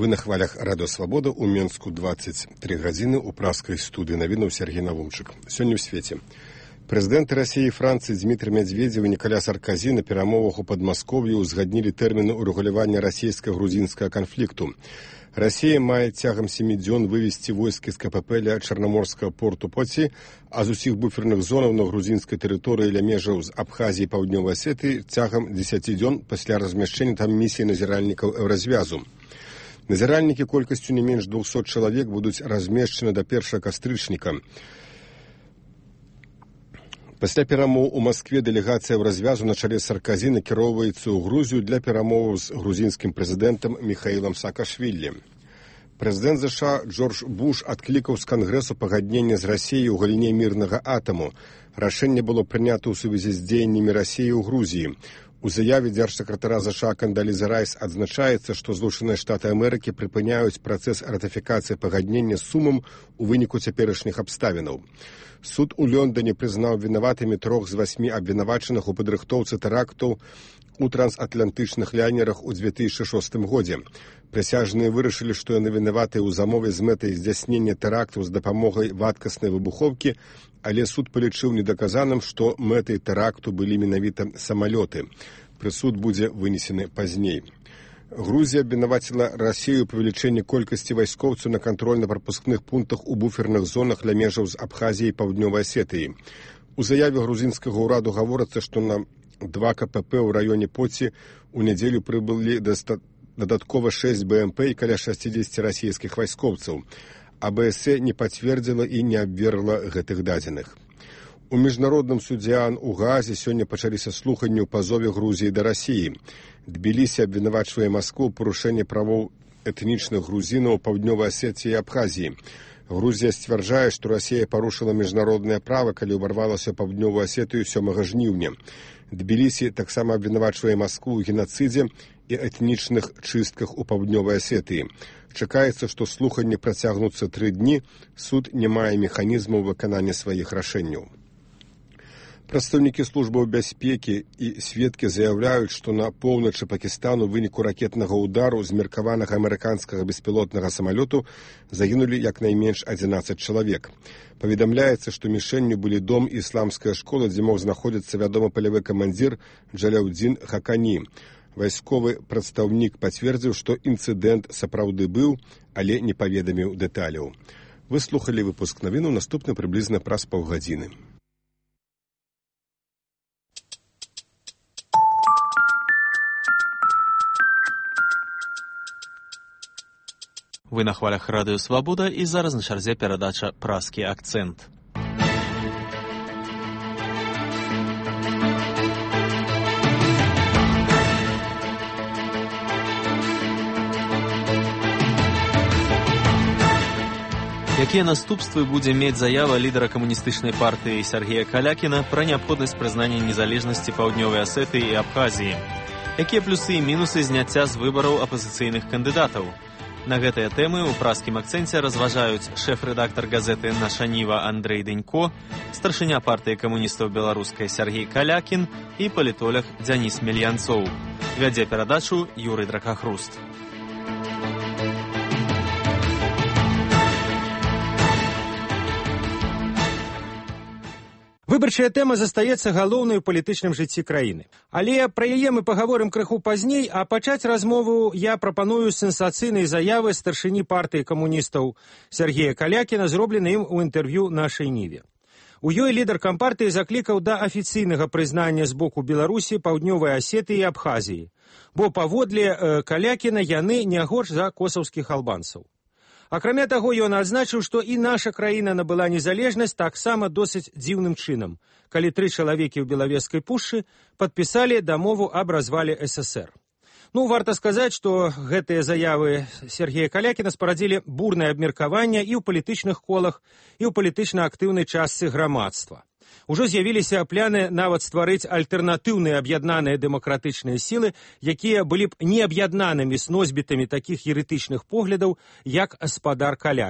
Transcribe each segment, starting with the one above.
на хвалях Радио Свобода у Менску 23 гадзіны у праскай студыі навінаў Сергей Навумчык. Сёння ў свеце. Прэзідэнты Расіі і Францыі Дмітрий Медведзев і Николя Саркозі на перамовах у Падмасков'і узгаднілі тэрміны урэгулявання расійска-грузінскага канфлікту. Расія мае цягам 7 дзён вывесці войскі з КПП ля Чарнаморскага порту Поці, а з усіх буферных зонаў на грузінскай тэрыторыі ля межаў з Абхазіяй і Паўднёвай Асетыі цягам 10 дзён пасля размяшчэння там місіі назіральнікаў Еўразвязу. Назіральнікі колькасцю не менш 200 чалавек будуць размешчаны да 1 кастрычніка. Пасля перамоў у Маскве дэлегацыя Еўразвязу на чале Саркозі накіроўваецца ў Грузію для перамоваў з грузінскім прэзідэнтам Міхаілам Саакашвілі. Прэзідэнт ЗША Джордж Буш адклікаў з Кангрэсу пагаднення з Расіяй у галіне мірнага атаму. Рашэнне было прынята ў сувязі з дзеяннямі Расіі ў Грузіі. У заяве дзяржсакратара ЗША Кандаліза Райс адзначаецца, што Злучаныя Штаты Амерыкі прыпыняюць працэс ратыфікацыі пагаднення з Сумам у выніку цяперашніх абставінаў. Суд у Лондоне прызнаў вінаватымі 3 з 8 абвінавачаных у падрыхтоўцы тэрактаў у трансатлантычных лайнерах у 2006 годзе. Прысяжныя вырашылі, што яны вінаватыя ў замове з мэтай здзяйснення тэрактаў з дапамогай вадкаснай выбухоўкі, але суд палічыў недаказаным, што мэтай тэракту былі менавіта самалёты. Прысуд будзе вынесены пазней. Грузія абвінаваціла Расію ў павелічэнні колькасці вайскоўцаў на кантрольна-прапускных пунктах у буферных зонах ля межаў з Абхазіяй і Паўднёвай Асетыі. У заяве грузінскага ўраду гаворыцца, што на 2 КПП ў раёне Поці у нядзелю прыбылі дадаткова 6 БМП і каля 60 расійскіх вайскоўцаў. АБС не пацвердзіла і не абвергла гэтых дадзеных. У міжнародным судзе ААН у Гаазе сёння пачаліся слуханні ў пазове Грузіі да Расіі. Тбілісі абвінавачвае Маскву ў парушэнні правоў этнічных грузінаў у Паўднёвай Асетыі і Абхазіі. Грузія сцвярджае, што Расія парушыла міжнароднае права, калі ўварвалася ў Паўднёвую Асетыю 7 жніўня. Тбілісі таксама абвінавачвае Маскву ў генацыдзе і этнічных чыстках у Паўднёвай Асетыі. Чакаецца, што слуханні працягнуцца 3 дні, суд не мае механізмаў выканання сваіх рашэнняў. Прадстаўнікі службаў бяспекі і сведкі заяўляюць, што на поўначы Пакістану ў выніку ракетнага ўдару з меркаванага амерыканскага беспілотнага самалёту загінулі як найменш 11 чалавек. Паведамляецца, што мішэнню былі дом і ісламская школа, дзе мог знаходзіцца вядомы палявы камандзір Джаляўдзін Хакані. Вайсковы прадстаўнік пацвердзіў, што інцыдэнт сапраўды быў, але не паведаміў дэталяў. Вы слухалі выпуск навінаў, наступны прыблізна праз паўгадзіны. Вы на хвалях Радыё Свабода і зараз на чарзе перадача «Праскі акцэнт». Якія наступствы будзе мець заява лідара камуністычнай партыі Сергея Калякіна пра неабходнасць прызнання незалежнасці Паўднёвай Асетыі і Абхазіі? Якія плюсы і мінусы зняцця з выбараў апазіцыйных кандыдатаў? На гэтыя тэмы ў праскім акцэнце разважаюць шэф-рэдактар газеты «Наша Ніва» Андрэй Дэнько, старшыня партыі камуністаў беларускай Сергей Калякін і палітолог Дзяніс Мельянцоў. Вядзе перадачу Юрый Дракахруст. Выбарчая тэма застаецца галоўнай у палітычным жыцці краіны. Але пра яе мы пагаворым крыху пазней, а пачаць размову я прапаную сенсацыйнай заявы старшыні партыі камуністаў Сергея Калякіна, зробленай ім у інтэрв'ю «Нашай Ніве». У ёй лідар кампартыі заклікаў да афіцыйнага прызнання з боку Беларусі, Паўднёвай Асетыі і Абхазіі, бо паводле Калякіна яны не горш за косаўскіх албанцаў. Акрамя таго, ён адзначыў, што і наша краіна набыла незалежнасць таксама досыць дзіўным чынам, калі 3 чалавекі ў Белавежскай пушчы падпісалі дамову аб развале ССР. Варта сказаць, што гэтыя заявы Сергея Калякіна спарадзілі бурнае абмеркаванне і ў палітычных колах, і ў палітычна актыўнай частцы грамадства. Ужо з'явіліся пляны нават стварыць альтэрнатыўныя аб'яднаныя дэмакратычныя сілы, якія былі б не аб'яднанымі з носьбітамі такіх еретычных поглядаў, як спадар Калякін.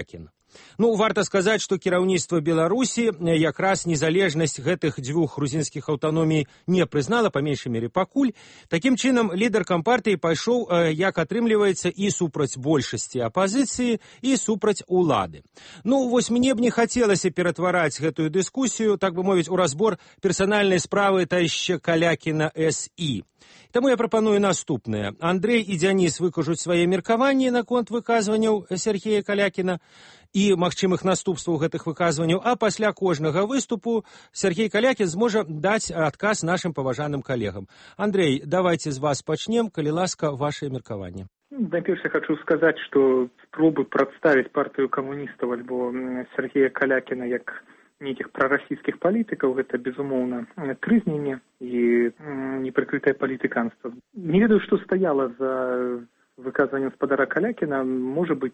Ну, варта сказаць, што кіраўніцтва Беларусі якраз незалежнасць гэтых дзвюх грузінскіх аўтаномій не прызнала, па меншай мере пакуль. Такім чынам, лідар кампартыі пайшоў, як атрымліваецца, і супраць большасці апазіцыі, і супраць улады. Ну, вось мне б не хацелася ператвараць гэтую дыскусію, так бы мовіць, у разбор персанальнай справы тайшчэ Калякіна С.І. Таму я прапаную наступнае. Андрэй і Дзяніс выкажуць свае меркаванні наконт выказванняў Сергея Калякіна і магчымых наступстваў гэтых выказванняў, а пасля кожнага выступу Сергей Калякін зможа даць адказ нашым паважаным калегам. Андрэй, давайте з вас пачнем, калі ласка, ваше меркаванне. Найперш я хочу сказаць, што спробы прадставіць партыю камуністаў альбо Сергея Калякіна як нейкіх прарасійскіх палітыкаў, гэта, безумоўна, трызненне і непрыкрытае палітыканства. Не ведаю, што стаяла за выказваннем спадара Калякіна. Можа быць,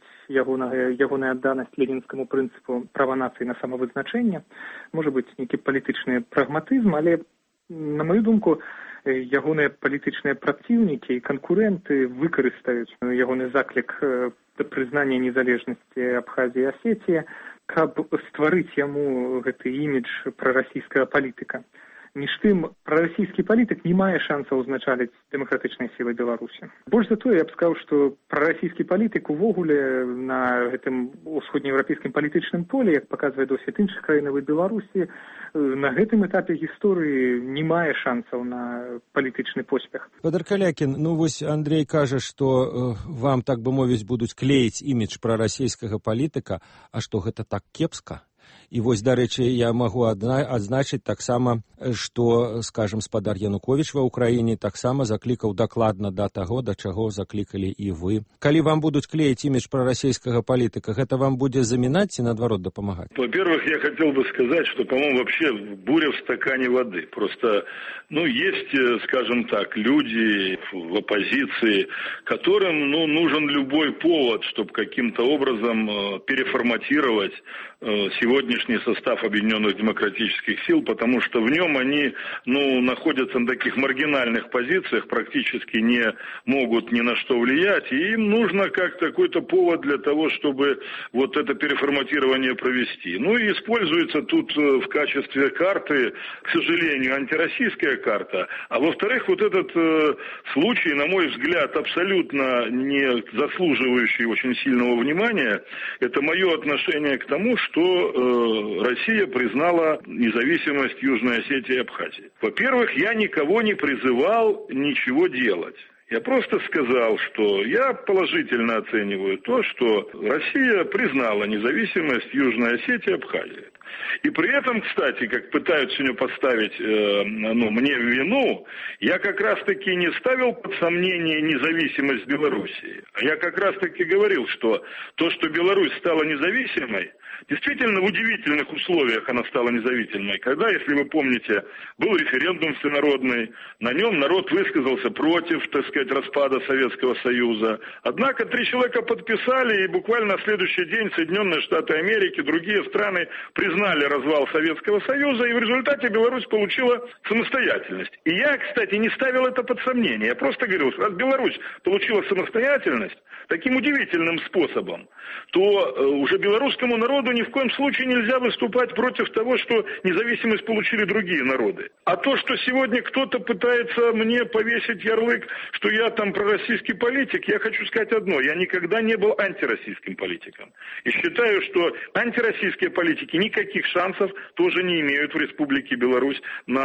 ягоная адданасць ленінскаму прынцыпу права нацыі на самавызначэнне, можа быць, нейкі палітычны прагматызм, але, на маю думку, ягоныя палітычныя праціўнікі і канкурэнты выкарыстаюць ягоны заклік да прызнання незалежнасці Абхазіі і Асетіі, каб стварыць яму гэты імідж прарасійскага палітыка. Між тым, прарасійскі палітык не мае шансаў узначаліць дэмакратычныя сілы Беларусі. Больш за тое, я б сказаў, што прарасійскі палітык увогуле на гэтым усходнееўрапейскім палітычным поле, як паказвае досвед іншых краінаў і Беларусі, на гэтым этапе гісторыі не мае шансаў на палітычны поспех. Спадар Калякін, ну вось Андрэй кажа, што вам, так бы мовіць, будуць клеіць імідж прарасійскага палітыка, а што гэта так кепска? І вось, дарэчы, я магу адзначыць таксама, што, скажам, спадар Януковіч ва ўкраіне таксама заклікаў дакладна да таго, да чаго заклікалі і вы. Калі вам будуць клеіць імідж прарасійскага палітыка, гэта вам будзе замінаць ці, наадварот, дапамагаць? Во-первых, я хотел бы сказать, что, по-моему, вообще буря в стакане воды. Просто, есть, скажем так, люди в оппозиции, которым, нужен любой повод, чтобы каким-то образом переформатировать сегодняшний состав Объединенных демократических сил, потому что в нем они, находятся на таких маргинальных позициях, практически не могут ни на что влиять, и им нужно как какой-то повод для того, чтобы вот это переформатирование провести. И используется тут в качестве карты, к сожалению, антироссийская карта, а во-вторых, вот этот случай, на мой взгляд, абсолютно не заслуживающий очень сильного внимания, это мое отношение к тому, что Россия признала независимость Южной Осетии и Абхазии. Во-первых, я никого не призывал ничего делать. Я просто сказал, что я положительно оцениваю то, что Россия признала независимость Южной Осетии и Абхазии. И при этом, кстати, как пытаются сегодня поставить мне в вину, я как раз-таки не ставил под сомнение независимость Белоруссии. А я как раз-таки говорил, что то, что Беларусь стала независимой, действительно в удивительных условиях она стала независимой. Когда, если вы помните, был референдум всенародный, на нем народ высказался против, распада Советского Союза. Однако 3 человека подписали, и буквально на следующий день Соединенные Штаты Америки, другие страны признали развал Советского Союза, и в результате Беларусь получила самостоятельность. И я, кстати, не ставил это под сомнение. Я просто говорил, что раз Беларусь получила самостоятельность таким удивительным способом, то уже белорусскому народу ни в коем случае нельзя выступать против того, что независимость получили другие народы. А то, что сегодня кто-то пытается мне повесить ярлык, что я там пророссийский политик, я хочу сказать одно. Я никогда не был антироссийским политиком. И считаю, что антироссийские политики никаких шансов тоже не имеют в Республике Беларусь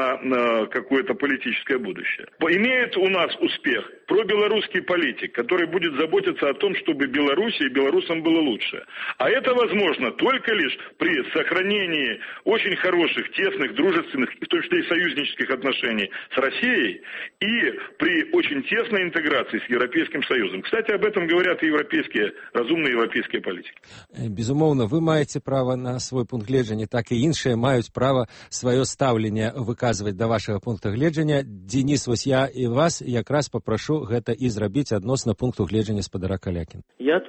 на какое-то политическое будущее. Имеет у нас успех пробелорусский политик, который будет заботиться о том, чтобы Беларуси и белорусам было лучше. А это возможно только лишь при сохранении очень хороших, тесных, дружественных, в том числе и союзнических отношений с Россией и при очень тесной интеграции с Европейским Союзом. Кстати, об этом говорят и разумные европейские политики. Безумоўна, вы маеце права на свой пункт гледжання, так і іншыя маюць права сваё стаўленне выказваць да вашага пункта гледжання. Дзеніс, вось я і вас якраз папрашу гэта і зрабіць адносна пункту гледжання спадара Калякіна. Я тут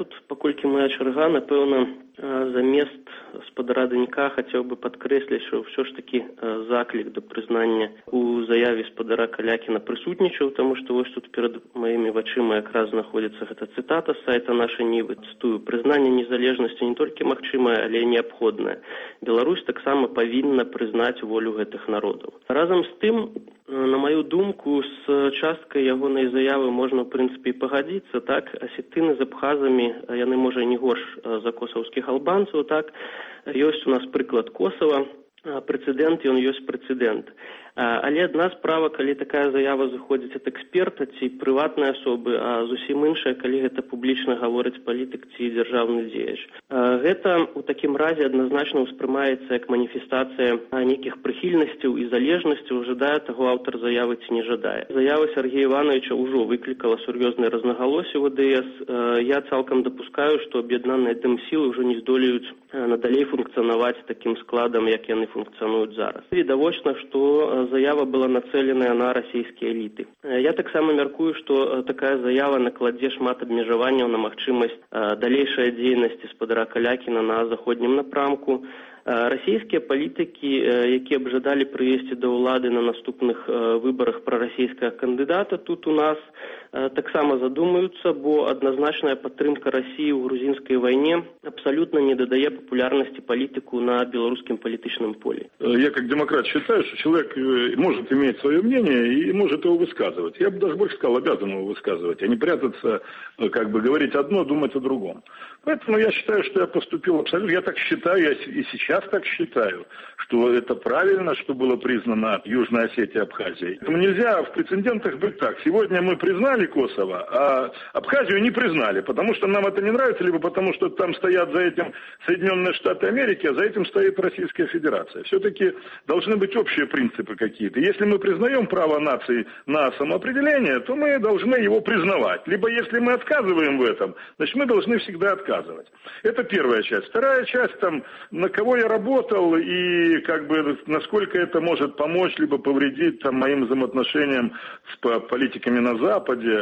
паколькі моя чарга, напэўна, замест спадара Данька хацеў бы падкрэсліць, што ўсё ж такі заклік да прызнання у заяве спадара Калякіна прысутнічаў, таму што вось тут перад маімі вачыма якраз знаходзіцца гэта цытата з сайта нашай Нівы. Цытую: «Прызнанне незалежнасці не толькі магчымае, але і неабходнае. Беларусь таксама павінна прызнаць волю гэтых народаў». Разам з тым, на маю думку, з часткай ягонай заявы можна, в прынцыпе, і пагадзіцца, так? Асетыны з абхазамі, яны, можа, не горш за косаўскіх албанцаў, так? Ёсць у нас прыклад Косава, прэцэдэнт, ён ёсць прэцэдэнт. Але адна справа, калі такая заява заходзіць ад эксперта ці прыватнай асобы, а зусім іншая, калі гэта публічна гаворыць палітык ці дзяржаўны дзеяч. Гэта у такім разе адназначна ўспрымаецца як маніфестацыя нейкіх прыхільнасцяў і залежнасцяў, жадае таго аўтар заявы ці не жадае. Заява Сергея Івановича ўжо выклікала сур'ёзныя рознагалоссі ў АДС. Я цалкам дапускаю, што аб'яднаныя дэмсілы ўжо не здолеюць надалей функцыянаваць такім складам, як яны функцыянуюць зараз. Відавочна, што заява была нацэленая на расійскія эліты. Я таксама мяркую, што такая заява накладзе шмат абмежаванняў на магчымасць далейшай дзейнасці спадара Калякіна на заходнім напрамку. Расійскія палітыкі, якія б жадалі прывесці да ўлады на наступных выбарах прарасійскага кандыдата тут у нас, таксама задумаюцца, бо адназначная падтрымка Расіі ў грузінскай вайне абсолютно не дадае папулярнасці палітыку на белорусском политическом поле. Я как демократ считаю, что человек может иметь свое мнение и может его высказывать. Я бы даже больше сказал, обязан его высказывать, а не прятаться, как бы говорить одно, думать о другом. Поэтому я считаю, что я поступил абсолютно, я так считаю, я и сейчас так считаю, что это правильно, что было признано Южная Осетия и Абхазия. Поэтому нельзя в прецедентах быть так. Сегодня мы признали Косово, а Абхазию не признали, потому что нам это не нравится, либо потому что там стоят за этим Соединенные Штаты Америки, а за этим стоит Российская Федерация. Все-таки должны быть общие принципы какие-то. Если мы признаем право нации на самоопределение, то мы должны его признавать. Либо если мы отказываем в этом, значит мы должны всегда отказывать. Это первая часть. Вторая часть, там, на кого я работал и как бы насколько это может помочь, либо повредить там, моим взаимоотношениям с политиками на Западе.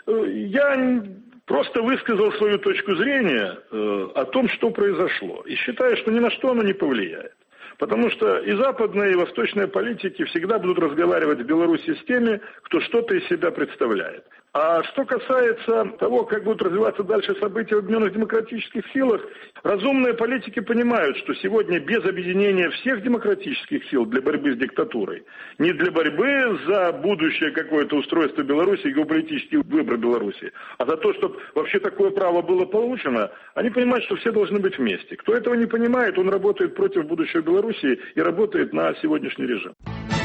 Я просто высказал свою точку зрения о том, что произошло. И считаю, что ни на что оно не повлияет. Потому что и западные, и восточные политики всегда будут разговаривать в Беларуси с теми, кто что-то из себя представляет. А что касается того, как будут развиваться дальше события в Объединенных демократических силах, разумные политики понимают, что сегодня без объединения всех демократических сил для борьбы с диктатурой, не для борьбы за будущее какое-то устройство Беларуси и геополитический выбор Беларуси, а за то, чтобы вообще такое право было получено, они понимают, что все должны быть вместе. Кто этого не понимает, он работает против будущего Беларуси и работает на сегодняшний режим.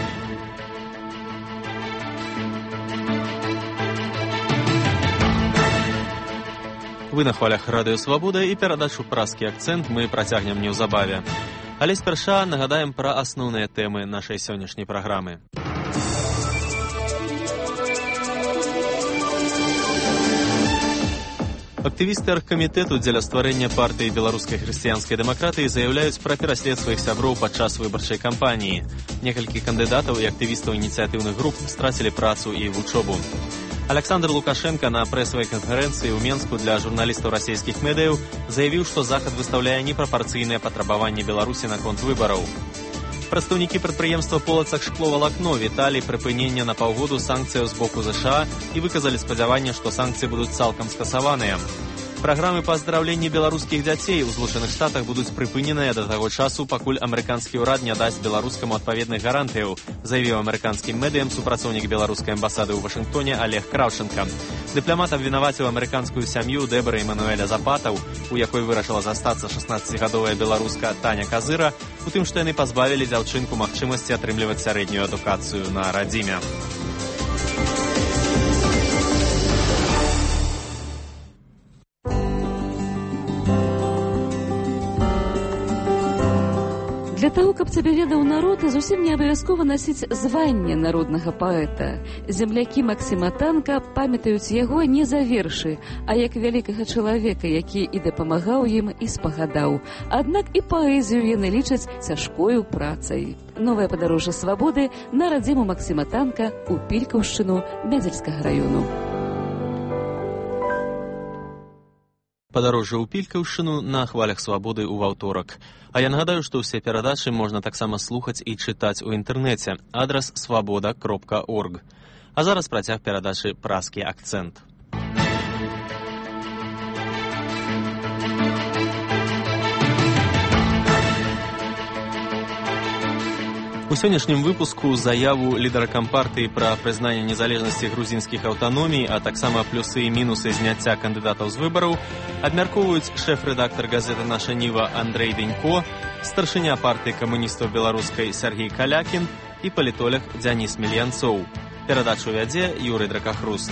Вы на хвалях Радыё Свабода і перадачу «Празкі акцэнт» мы працягнем неўзабаве. Але спярша нагадаем пра асноўныя тэмы нашай сённяшняй праграмы. Актывісты аргкамітэту дзеля стварэння партыі беларускай хрысціянскай дэмакратыі заяўляюць пра пераслед сваіх сяброў падчас выбарчай кампаніі. Некалькі кандыдатаў і актывістаў ініцыятыўных груп страцілі працу і вучобу. Александр Лукашенко на прэсавай канферэнцыі ў Менску для журналістаў расійскіх медыяў заявіў, што Захад выстаўляе непрапарцыйныя патрабаванні Беларусі наконт выбараў. Прадстаўнікі прадпрыемства «Полацак шкловалакно» віталі прыпынення на паўгоду санкцыяў з боку ЗША і выказалі спадзяванне, што санкцыі будуць цалкам скасаваныя. Праграмы па аздараўленні беларускіх дзяцей у Злучаных Штатах будуць прыпыненыя да таго часу, пакуль амерыканскі ўрад не дасць беларускаму адпаведных гарантыяў, заявіў амерыканскім медыям супрацоўнік беларускай амбасады ў Вашынгтоне Олег Кравченко. Дыпламат абвінаваціў амерыканскую сям'ю Дэбары Эмануэля Запатаў, у якой вырашыла застацца 16гадовая беларуска Таня Казыра, у тым, што яны пазбавілі дзяўчынку магчымасці атрымліваць сярэднюю адукацыю на радзіме. Для того, каб цябе ведаў народ, зусім не абавязкова насіць званне народнага паэта. Землякі Максіма Танка памятаюць яго не за вершы, а як вялікага чалавека, які і дапамагаў ім, і спагадаў. Аднак і паэзію яны лічаць цяжкою працай. Новае падарожжа свабоды на радзіму Максіма Танка ў Пількаўшчыну Мядзельскага раёну. падарожжа ў Пількаўшчыну на хвалях свабоды ў аўторак. А я нагадаю, што ўсе перадачы можна таксама слухаць і чытаць у інтэрнэце. Адрас свабода.орг. А зараз працяг перадачы «Празкі акцэнт». У сённяшнім выпуску заяву лідара кампартыі пра прызнанне незалежнасці грузінскіх аўтаномій, а таксама плюсы і мінусы зняцця кандыдатаў з выбараў абмяркоўваюць шэф-рэдактар газеты «Наша Ніва» Андрэй Денько, старшыня партыі камуністаў беларускай Сяргей Калякін і палітолог Дзяніс Мельянцоў. Перадачу вядзе Юрый Дракахруст.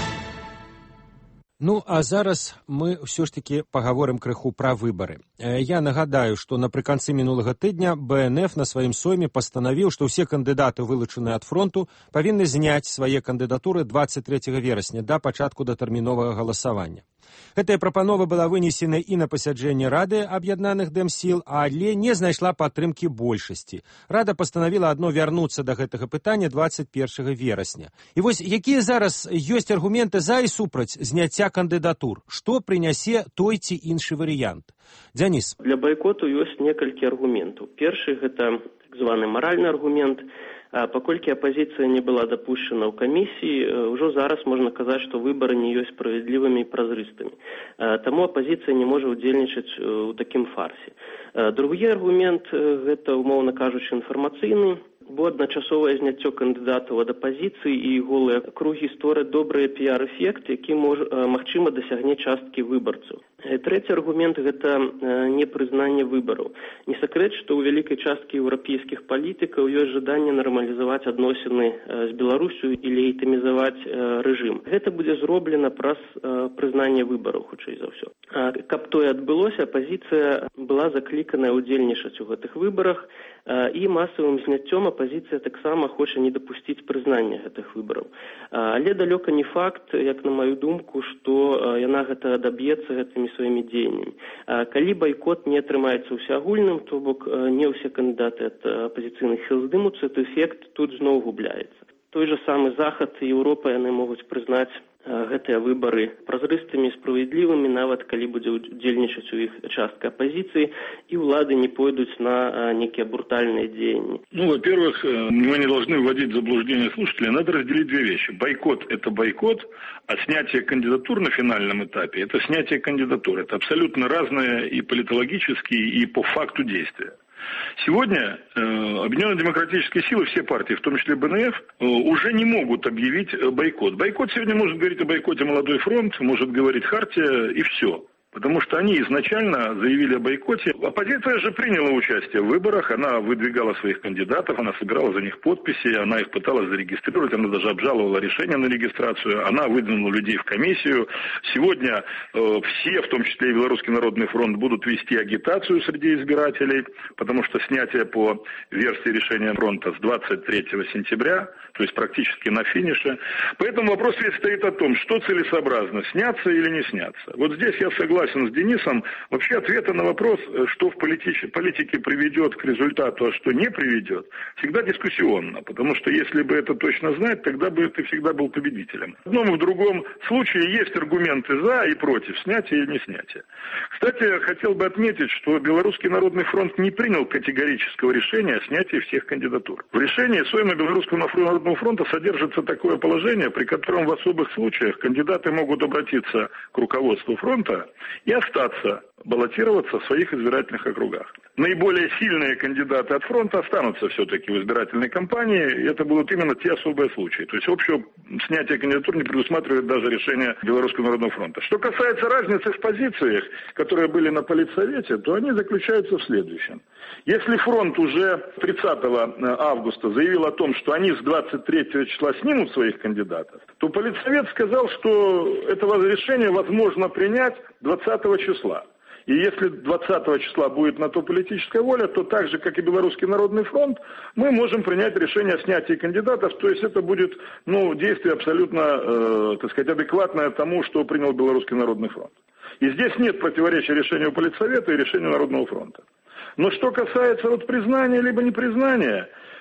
Ну, а зараз мы ўсё ж такі пагаворым крыху пра выбары. Я нагадаю, што напрыканцы мінулага тыдня БНФ на сваім сойме пастанавіў, што ўсе кандыдаты, вылучаныя ад фронту, павінны зняць свае кандыдатуры 23 верасня да пачатку датэрміновага галасавання. Гэтая прапанова была вынесена і на пасяджэнне Рады аб'яднаных дэмсіл, але не знайшла падтрымкі большасці. Рада пастанавіла адно вярнуцца да гэтага пытання 21 верасня. І вось якія зараз ёсць аргументы за і супраць зняцця кандыдатур? Што прынясе той ці іншы варыянт? Дзяніс. Для байкоту ёсць некалькі аргументаў. Першы – гэта так званы маральны аргумент. Паколькі апазіцыя не была дапушчана ў камісіі, ўжо зараз можна казаць, што выбары не ёсць справядлівымі і празрыстымі. Таму апазіцыя не можа ўдзельнічаць у такім фарсе. Другі аргумент – гэта, умоўна кажучы, інфармацыйны, бо адначасовае зняццё кандыдатаў ад апазіцыі і голыя кругі створаць добры піар-эфект, які, магчыма, дасягне часткі выбарцаў. Трэці аргумент – гэта непрызнанне выбараў. Не сакрэт, што ў вялікай часткі еўрапейскіх палітыкаў ёсць жаданне нармалізаваць адносіны з Беларусю і легітымізаваць рэжым. Гэта будзе зроблена праз прызнанне выбараў, хутчэй за ўсё. Каб тое адбылося, апазіцыя была закліканая ўдзельнічаць у гэтых выбарах, і масавым зняццём апазіцыя таксама хоча не дапусціць прызнання гэтых выбараў. Але далёка не факт, як на маю думку, што яна гэта даб'ецца гэтымі сваімі дзеяннямі. Калі байкот не атрымаецца ўсеагульным, то бок не ўсе кандыдаты ад апазіцыйных сіл здымуцца, то эфект тут зноў губляецца. Той жа самы Захад і Еўропа яны могуць прызнаць гэтыя выбары празрыстымі і справядлівымі, нават калі будзе удзельнічаць у іх частка апозиции, и улады не пойдут на некие брутальные деяния. Ну, во-первых, мы не должны вводить в заблуждение слушателей. Надо разделить две вещи. Бойкот – это бойкот, а снятие кандидатур на финальном этапе – это снятие кандидатур. Это абсолютно разное и политологически, и по факту действия. Сегодня Объединенные демократические силы, все партии, в том числе БНФ, уже не могут объявить бойкот. Бойкот сегодня может говорить о бойкоте «Молодой фронт», может говорить «Хартия» и все. Потому что они изначально заявили о бойкоте. Оппозиция же приняла участие в выборах, она выдвигала своих кандидатов, она собирала за них подписи, она их пыталась зарегистрировать, она даже обжаловала решение на регистрацию, она выдвинула людей в комиссию. Сегодня все, в том числе и Белорусский народный фронт, будут вести агитацию среди избирателей, потому что снятие по версии решения фронта с 23 сентября, то есть практически на финише. Поэтому вопрос ведь стоит о том, что целесообразно, сняться или не сняться. Вот здесь я согласен с Денисом. Вообще ответа на вопрос, что в политике приведет к результату, а что не приведет, всегда дискуссионно. Потому что если бы это точно знать, тогда бы ты всегда был победителем. В одном и в другом случае есть аргументы за и против снятия и не снятия. Кстати, я хотел бы отметить, что Белорусский народный фронт не принял категорического решения о снятии всех кандидатур. В решении Сойма Белорусского народного фронта содержится такое положение, при котором в особых случаях кандидаты могут обратиться к руководству фронта и остаться, баллотироваться в своих избирательных округах. Наиболее сильные кандидаты от фронта останутся все-таки в избирательной кампании, и это будут именно те особые случаи. То есть общего снятия кандидатур не предусматривает даже решение Белорусского народного фронта. Что касается разницы в позициях, которые были на политсовете, то они заключаются в следующем. Если фронт уже 30 августа заявил о том, что они с 23 числа снимут своих кандидатов, то политсовет сказал, что это решение возможно принять 20 числа. И если 20 числа будет на то политическая воля, то так же, как и Белорусский народный фронт, мы можем принять решение о снятии кандидатов. То есть это будет действие абсолютно, адекватное тому, что принял Белорусский народный фронт. И здесь нет противоречия решению политсовета и решению Народного фронта. Но что касается признания либо непризнания,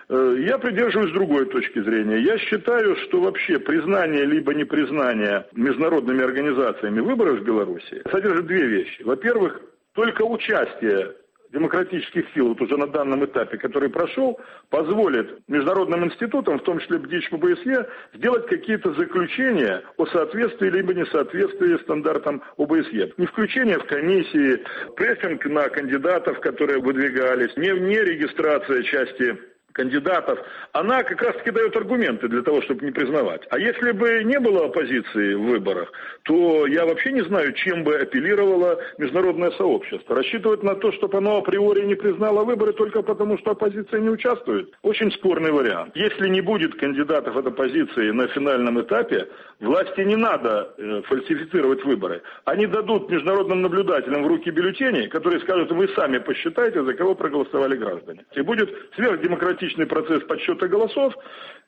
Я придерживаюсь другой точки зрения. Я считаю, что вообще признание либо непризнание международными организациями выборов в Беларуси содержит две вещи. Во-первых, только участие демократических сил вот уже на данном этапе, который прошел, позволит международным институтам, в том числе БДИЧ ОБСЕ, сделать какие-то заключения о соответствии либо несоответствии стандартам ОБСЕ. Не включение в комиссии, прессинг на кандидатов, которые выдвигались, не регистрация части кандидатов, она как раз-таки дает аргументы для того, чтобы не признавать. А если бы не было оппозиции в выборах, то я вообще не знаю, чем бы апеллировало международное сообщество. Рассчитывать на то, чтобы оно априори не признало выборы только потому, что оппозиция не участвует, очень спорный вариант. Если не будет кандидатов от оппозиции на финальном этапе, власти не надо фальсифицировать выборы. Они дадут международным наблюдателям в руки бюллетени, которые скажут: вы сами посчитайте, за кого проголосовали граждане. И будет сверхдемократичный процесс подсчета голосов,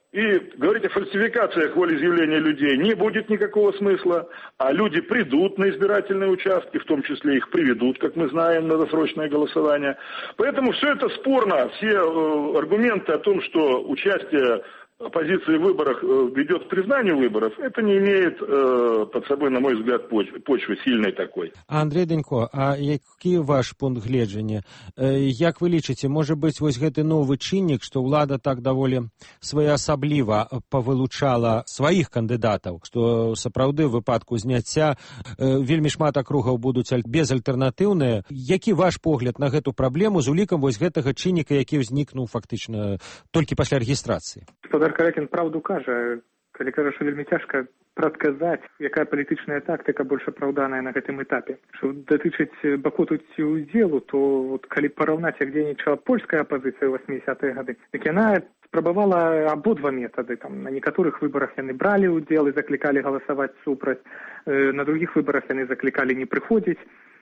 и говорить о фальсификациях волеизъявления людей не будет никакого смысла, а люди придут на избирательные участки, в том числе их приведут, как мы знаем, на досрочное голосование. Поэтому все это спорно, все аргументы о том, что участие оппозиции в выборах ведет к признанию выборов, это не имеет под собой, на мой взгляд, почвы сильной такой. Андрей Денько, а які ваш пункт гледжання? Як вы лічыце, можа быць, вось гэты новы чыннік, што ўлада так даволі своеасабліва павылучала сваіх кандыдатаў, што сапраўды ў выпадку зняцця вельмі шмат акругаў будуць безальтэрнатыўныя. Які ваш погляд на гэту праблему з улікам вось гэтага чынніка, які ўзнікнуў фактычна толькі пасля рэгістрацыі? Гаспадар Калякін правду кажа, калі кажа, што вельмі цяжка прадказаць, якая палітычная тактыка больш апраўданая на гэтым этапе. Што датычыць бакотусці ўдзелу, то вот, калі параўнаць, як дзейнічала польская апазіцыя ў 80-е гады, так яна спрабавала абодва метады. Там, на некаторых выбарах яны бралі ўдзел і заклікалі галасаваць супраць, на другіх выбарах яны заклікалі не прыходзіць.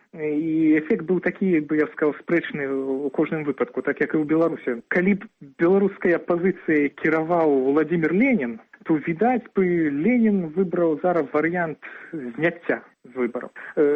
І эфект быў такі, як бы я сказаў, спрэчны ў кожным выпадку, так як і ў Беларусі. Калі б беларускай апазіцыяй кіраваў Владзімір Ленін, то, відаць бы, Ленін выбраў зараз варыянт зняцця з выбараў.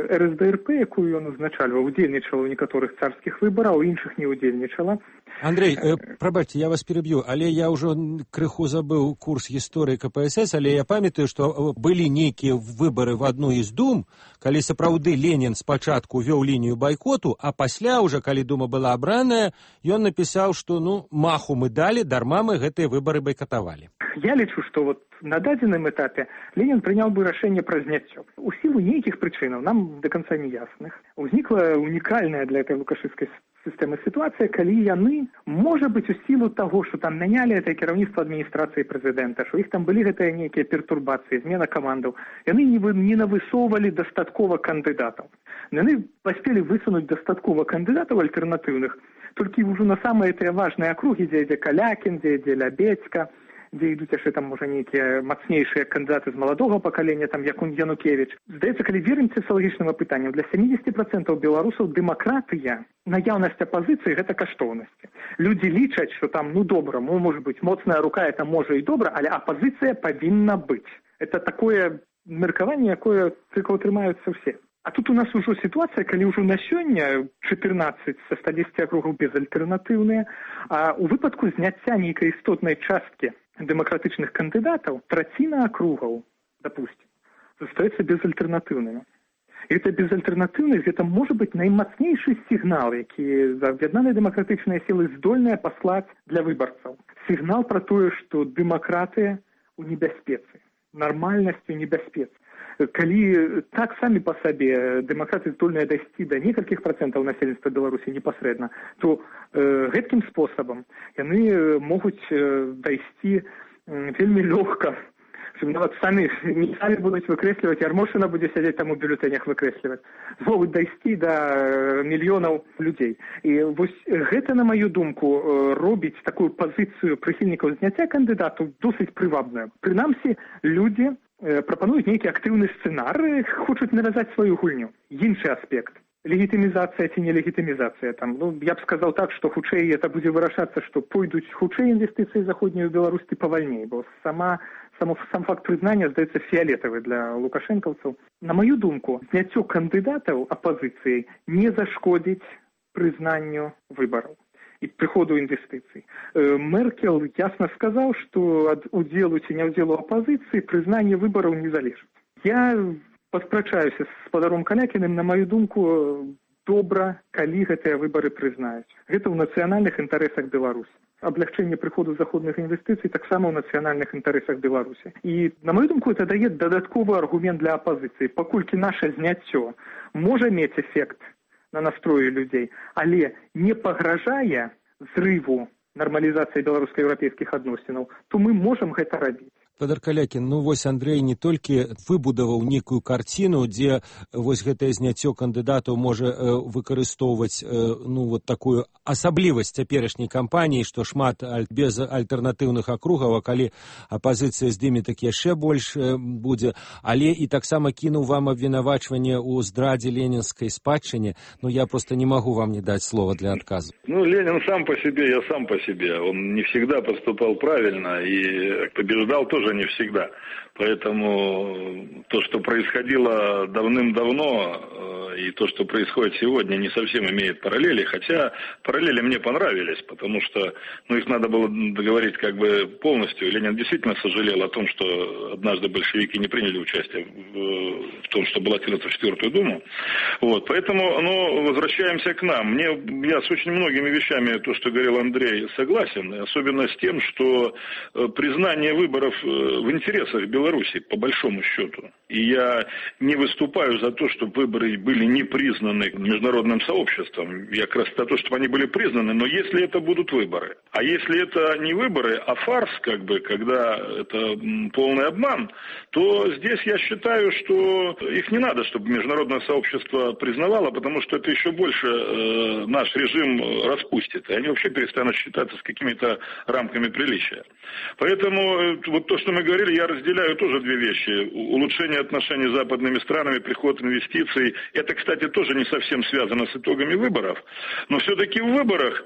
РСДРП, якую ён узначальваў, удзельнічала ў некаторых царскіх выбараў, у іншых не удзельнічала. Андрей, прабачце, я вас переб'ю, але я ўжо крыху забыў курс гісторыі КПСС, але я памятаю, што былі нейкія выбары в адну з дум, калі сапраўды Ленін спачатку вёў лінію байкоту, а пасля ўжо, калі дума была абраная, ён напісаў, што маху мы далі, дарма мы гэтыя выбары байкатавалі. Я лічу, што вот на дадзеным этапе Ленін прыняў бы рашэнне пра зняццё. У сілу нейкіх прычынаў, нам да канца неясных, узнікла унікальная для этой лукашыцкай сістэмы сітуацыя, калі яны, можа быць, у сілу таго, што там мянялі гэтае кіраўніцтва адміністрацыі прэзідэнта, што іх там былі гэтыя нейкія пертурбацыі, змена камандаў, яны не навысоўвалі дастаткова кандыдатаў. Яны паспелі высунуць дастаткова кандыдатаў альтэрнатыўных, толькі ўжо на самыя тыя важныя акругі, дзе ідзе Калякін, дзе ідзе Лябецька, дзе ідуць яшчэ там, можа, нейкія мацнейшыя кандыдаты з маладога пакалення, там, як Янукевіч. Здаецца, калі верым сацыялагічным апытанням, для 70% беларусаў дэмакратыя, наяўнасць апазіцыі – гэта каштоўнасці. Людзі лічаць, што там, добра, можа быць, моцная рука, это можа і добра, але апазіцыя павінна быць. Это такое меркаванне, якое цыкл трымаюцца ўсе. А тут у нас ужо сітуацыя, калі ўжо на сёння 14 са 110 акругаў безальтэрнатыўныя, а ў выпадку зняцця нейкай істотнай часткі дэмакратычных кандыдатаў траціна акругаў, допустим, застаецца безальтэрнатыўнымі. І гэта безальтэрнатыўнасць, гэта можа быць наймацнейшы сігнал, які аб'яднаныя дэмакратычныя сілы здольныя паслаць для выбарцаў. Сігнал пра тое, што дэмакратыя ў небяспецы, нармальнасць у небяспецы. Калі так самі па сабе дэмакраты здольныя дайсці да некалькіх працэнтаў насельніцтва Беларусі непасрэдна, то гэткім спосабам яны могуць дайсці вельмі лёгка. Нават самі будуць выкрэсліваць, Ярмошына будзе сядзець там у бюлетэнях выкрэсліваць. Могуць дайсці да мільёнаў людзей. І вось гэта, на маю думку, робіць такую пазіцыю прыхільнікаў зняцця кандыдату досыць прывабную. Прынамсі, людзі прапануюць нейкі актыўны сцэнар, хочуць навязаць сваю гульню. Іншы аспект. Легітымізацыя ці не легітымізацыя. Там, я б сказаў так, што хутчэй это будзе вырашацца, што пойдуць хутчэй інвестыцыі заходнюю Беларусь ці павальней, бо сам факт прызнання здаецца фіялетавы для лукашэнкаўцаў. На маю думку, зняццё кандыдатаў апазіцыяй не зашкодзіць прызнанню выбараў. і прыходу інвестыцый. Меркель ясна сказаў, што ад удзелу ці няўдзелу апазіцыі прызнанне выбараў не залежыць. Я паспрачаюся з спадаром Калякіным, на маю думку, добра, калі гэтыя выбары прызнаюць. Гэта ў нацыянальных інтарэсах Беларусі. Аблягчэнне прыходу заходных інвестыцый таксама ў нацыянальных інтарэсах Беларусі. І, на маю думку, это дае дадатковы аргумент для апазіцыі, паколькі наша зняццё можа мець эфект на настроі людзей, але не пагражае зрыву нармалізацыі беларуска-еўрапейскіх адносінаў, то мы можам гэта рабіць. Спадар Калякін, вось Андрэй не толькі выбудаваў нейкую карціну, дзе вось гэтае зняццё кандыдатаў можа выкарыстоўваць такую асаблівасць цяперашняй кампаніі, што шмат без альтэрнатыўных акругаў, а калі апазіцыя здыме, так яшчэ больш будзе, але і таксама кінуў вам абвінавачванне ў здрадзе ленінскай спадчыне. Я просто не могу вам не дать слова для отказа. Ленин сам по себе, я сам по себе. Он не всегда поступал правильно и побеждал тоже не всегда. Поэтому то, что происходило давным-давно, и то, что происходит сегодня, не совсем имеет параллели, хотя параллели мне понравились, потому что их надо было договорить полностью. Ленин действительно сожалел о том, что однажды большевики не приняли участие в том, что баллотироваться в 4-ю Думу. Поэтому, возвращаемся к нам. Я с очень многими вещами, то, что говорил Андрей, согласен, особенно с тем, что признание выборов в интересах Беларуси, по большому счету. И я не выступаю за то, чтобы выборы были не признаны международным сообществом. Я как раз за то, чтобы они были признаны, но если это будут выборы. А если это не выборы, а фарс, когда это полный обман, то здесь я считаю, что их не надо, чтобы международное сообщество признавало, потому что это еще больше наш режим распустит. И они вообще перестанут считаться с какими-то рамками приличия. Поэтому то, что мы говорили, я разделяю тоже две вещи. Улучшение отношений с западными странами, приход инвестиций. Это, кстати, тоже не совсем связано с итогами выборов. Но все-таки в выборах,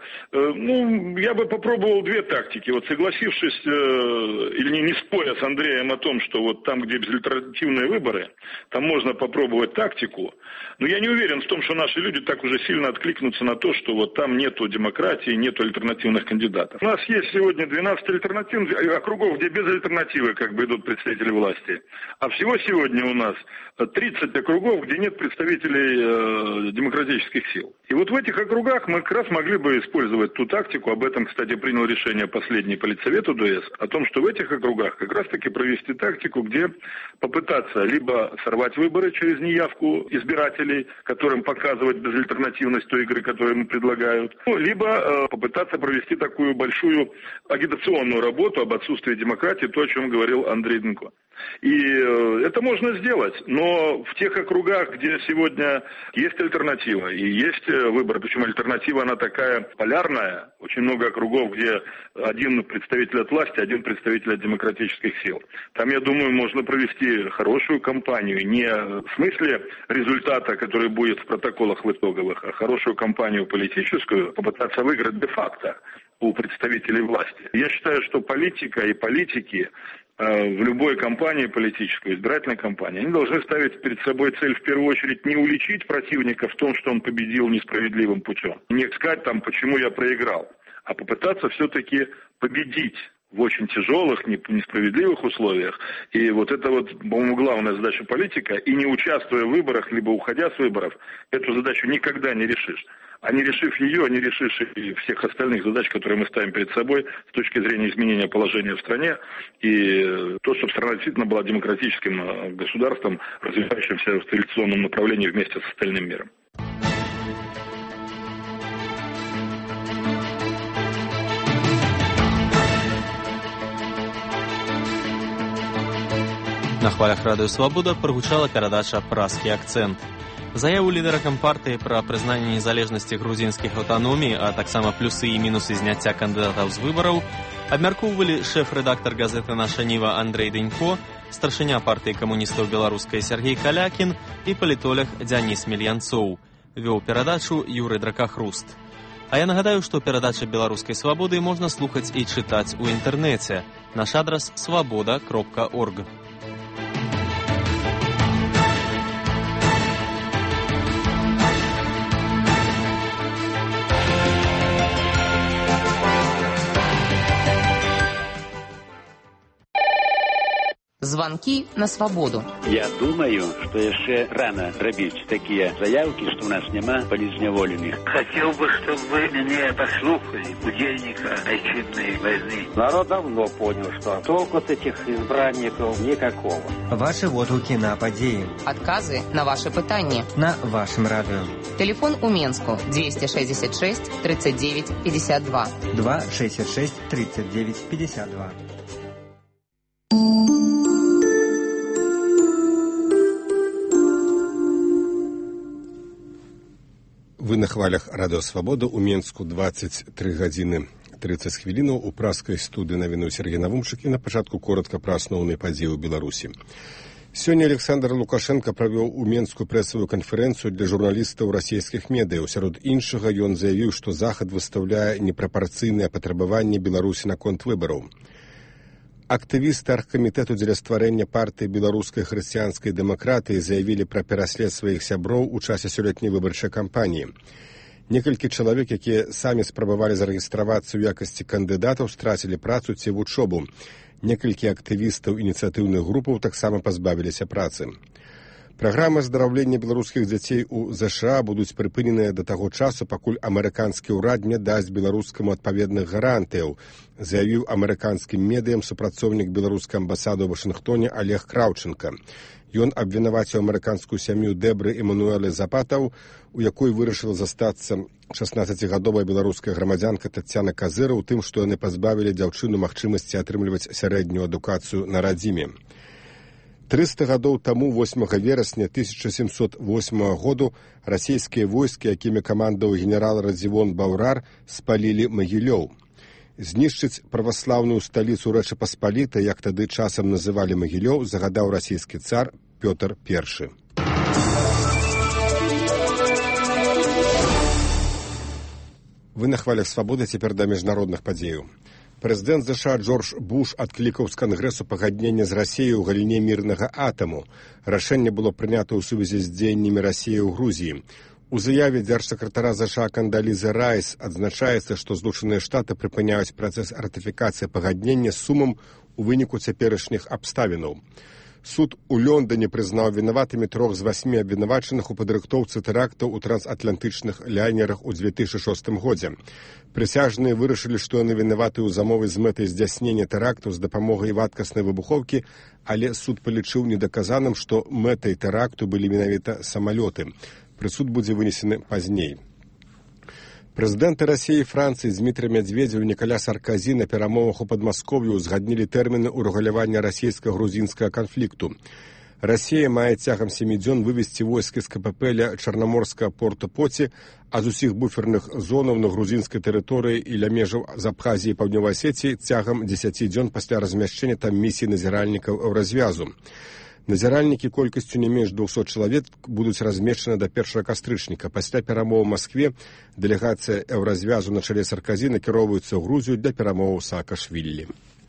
я бы попробовал две тактики. Согласившись или не споря с Андреем о том, что там, где безальтернативные выборы, там можно попробовать тактику. Но я не уверен в том, что наши люди так уже сильно откликнутся на то, что там нету демократии, нету альтернативных кандидатов. У нас есть сегодня 12 альтернативных округов, где без альтернативы идут представители власти. А всего сегодня у нас 30 округов, где нет представителей демократических сил. И в этих округах мы как раз могли бы использовать ту тактику, об этом, кстати, принял решение последний политсовет УДС, о том, что в этих округах как раз-таки провести тактику, где попытаться либо сорвать выборы через неявку избирателей, которым показывать безальтернативность той игры, которую им предлагают, либо попытаться провести такую большую агитационную работу об отсутствии демократии, то, о чем говорил Андрей Дынко. И это можно сделать, но в тех округах, где сегодня есть альтернатива и есть выбор, причем альтернатива она такая полярная, очень много округов, где один представитель от власти, один представитель от демократических сил. Там, я думаю, можно провести хорошую кампанию, не в смысле результата, который будет в протоколах в итоговых, а хорошую кампанию политическую, попытаться выиграть де-факто у представителей власти. Я считаю, что политика и политики в любой кампании политической, избирательной кампании, они должны ставить перед собой цель в первую очередь не уличить противника в том, что он победил несправедливым путем, не искать почему я проиграл, а попытаться все-таки победить в очень тяжелых, несправедливых условиях. И это по-моему, главная задача политика. И не участвуя в выборах, либо уходя с выборов, эту задачу никогда не решишь. А не решив ее, не решишь и всех остальных задач, которые мы ставим перед собой с точки зрения изменения положения в стране и то, чтобы страна действительно была демократическим государством, развивающимся в цивилизационном направлении вместе с остальным миром. На хвалях радыё «Свабода» прагучала перадача «Празкі акцэнт». Заяву лідара кампартыі пра прызнанне незалежнасці грузінскіх аўтаномій, а таксама плюсы і мінусы зняцця кандыдатаў з выбараў, абмяркоўвалі шэф-рэдактар газеты «Наша Ніва» Андрэй Дынько, старшыня партыі камуністаў беларускай Сергей Калякін і палітолог Дзяніс Мельянцоў. Вёў перадачу Юрый Дракахруст. А я нагадаю, што перадача «Беларускай свабоды» можна слухаць і чытаць у інтэрнэце. Наш адрас swaboda.org. Звонки на свободу. Я думаю, что еще рано робить такие заявки, что у нас нема политзневоленных. Хотел бы, чтобы вы меня послушали, удельника отчинной войны. Народ давно понял, что толку от этих избранников никакого. Ваши отгуки на подеи. Отказы на ваши пытания. На вашем радио. Телефон у Менску 266 39 52. 266 39 52. Вы на хвалях Радио Свобода. У Менску 23 гадзіны 30 хвілінаў. У праскай студыі навіну Сергей Навумчык. І на пачатку коротка пра асноўныя падзеі ў Беларусі. Сёння Александр Лукашенко правёў у Менску прэсавую канферэнцыю для журналістаў расійскіх медыяў. Сярод іншага ён заявіў, што Захад выстаўляе непрапарцыйныя патрабаванні Беларусі наконт выбараў. Актывісты аргкамітэту дзеля стварэння партыі беларускай хрысціянскай дэмакратыі заявілі пра пераслед сваіх сяброў у часе сёлетняй выбарчай кампаніі. Некалькі чалавек, якія самі спрабавалі зарэгістравацца ў якасці кандыдатаў, страцілі працу ці вучобу. Некалькі актывістаў ініцыятыўных групаў таксама пазбавіліся працы. Праграмы аздараўлення беларускіх дзяцей у ЗША будуць прыпыненыя да таго часу, пакуль амерыканскі ўрад не дасць беларускаму адпаведных гарантыяў, заявіў амерыканскім медыям супрацоўнік беларускай амбасады ў Вашынгтоне Олег Краўченка. Ён абвінаваціў амерыканскую сям'ю Дэбры Эмануэлы Запатаў, у якой вырашыла застацца 16гадовая беларуская грамадзянка Тацяна Казыра ў тым, што яны пазбавілі дзяўчыну магчымасці атрымліваць сярэднюю адукацыю на радзіме. 300 гадоў таму, 8 верасня 1708 году, расійскія войскі, якімі камандаваў генерал Радзівон Баўрар, спалілі Магілёў. Знішчыць праваслаўную сталіцу Рэчы Паспалітай, як тады часам называлі Магілёў, загадаў расійскі цар Пётр I. Вы на хвалях свабоды, цяпер да міжнародных падзеяў. Прэзідэнт ЗША Джордж Буш адклікаў з кангрэсу пагаднення з Расіяй у галіне мірнага атаму. Рашэнне было прынята ў сувязі з дзеяннямі Расіі ў Грузіі. У заяве дзяржсакратара ЗША Кандалізы Райс адзначаецца, што Злучаныя Штаты прыпыняюць працэс ратыфікацыі пагаднення з сумам у выніку цяперашніх абставінаў. Суд у Лондоне прызнаў вінаватымі 3 з 8 абвінавачаных у падрыхтоўцы тэрактаў у трансатлантычных лайнерах у 2006 годзе. Прысяжныя вырашылі, што яны вінаваты ў замове з мэтай здзяйснення тэракту з дапамогай вадкаснай выбухоўкі, але суд палічыў недаказаным, што мэтай тэракту былі менавіта самалёты. Прысуд будзе вынесены пазней. Прэзідэнты Расіі і Францыі Дмітрый Медведзеў і Нікаля Сарказі на перамовах у Падмасков'ю узгаднілі тэрміны ўрэгулявання расійска-грузінскага канфлікту. Расія мае цягам 7 дзён вывесці войскі з КПП ля чарнаморскага порту Поці, а з усіх буферных зонаў на грузінскай тэрыторыі і ля межаў з Абхазіі і Паўднёвай Асетіі цягам 10 дзён пасля размяшчэння там місіі назіральнікаў Еўразвязу. Назіральнікі колькасцю не менш 200 чалавек будуць размешчаны да 1 кастрычніка. Пасля перамоў у Маскве дэлегацыя Еўразвязу на чале Сарказі накіроўваецца ў Грузію для перамоваў Саакашвілі.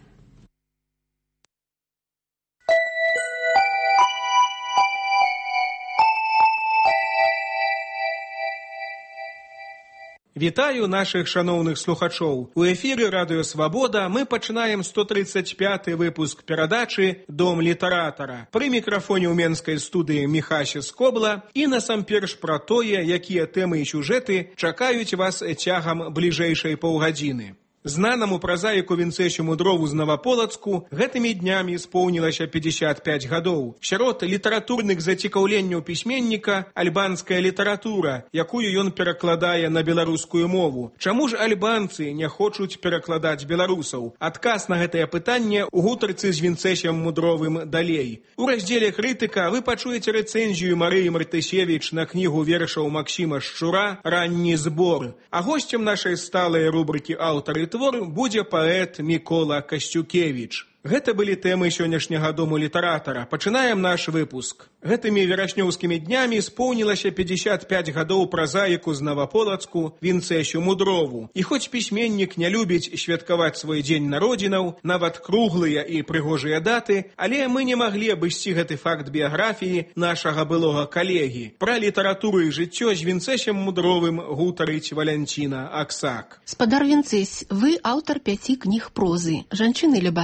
Вітаю нашых шаноўных слухачоў. У эфіры Радыё Свабода мы пачынаем 135-й выпуск перадачы «Дом літаратара». Пры мікрафоне ў менскай студыі Міхася Скобла і насамперш пра тое, якія тэмы і сюжэты чакаюць вас цягам бліжэйшай паўгадзіны. Знанаму празаіку Вінцэсю Мудрову з Наваполацку гэтымі днямі споўнілася 55 гадоў. Сярод літаратурных зацікаўленняў пісьменніка альбанская літаратура, якую ён перакладае на беларускую мову. Чаму ж альбанцы не хочуць перакладаць беларусаў? Адказ на гэтае пытанне ў гутарцы з Вінцэсем Мудровым далей. У раздзеле «Крытыка» вы пачуеце рэцэнзію Марыі Мартысевіч на кнігу вершаў Максіма Шчура «Ранні збор». А госцем нашай сталай рубрыкі «Аўтары твор» будзе паэт Мікола Касцюкевіч. Гэта былі тэмы сённяшняга дому літаратара. Пачынаем наш выпуск. Гэтымі верашнёўскімі днямі споўнілася 55 гадоў празаіку з Наваполацку Вінцэсю Мудрову. І хоць пісьменнік не любіць святкаваць свой дзень народзінаў, нават круглыя і прыгожыя даты, але мы не маглі абысці гэты факт біяграфіі нашага былога калегі. Пра літаратуру і жыццё з Вінцэсем Мудровым гутарыць Валянціна Аксак. Спадар Вінцэсь, вы аўтар 5 кніг прозы: «Жанчыны ля басейна»,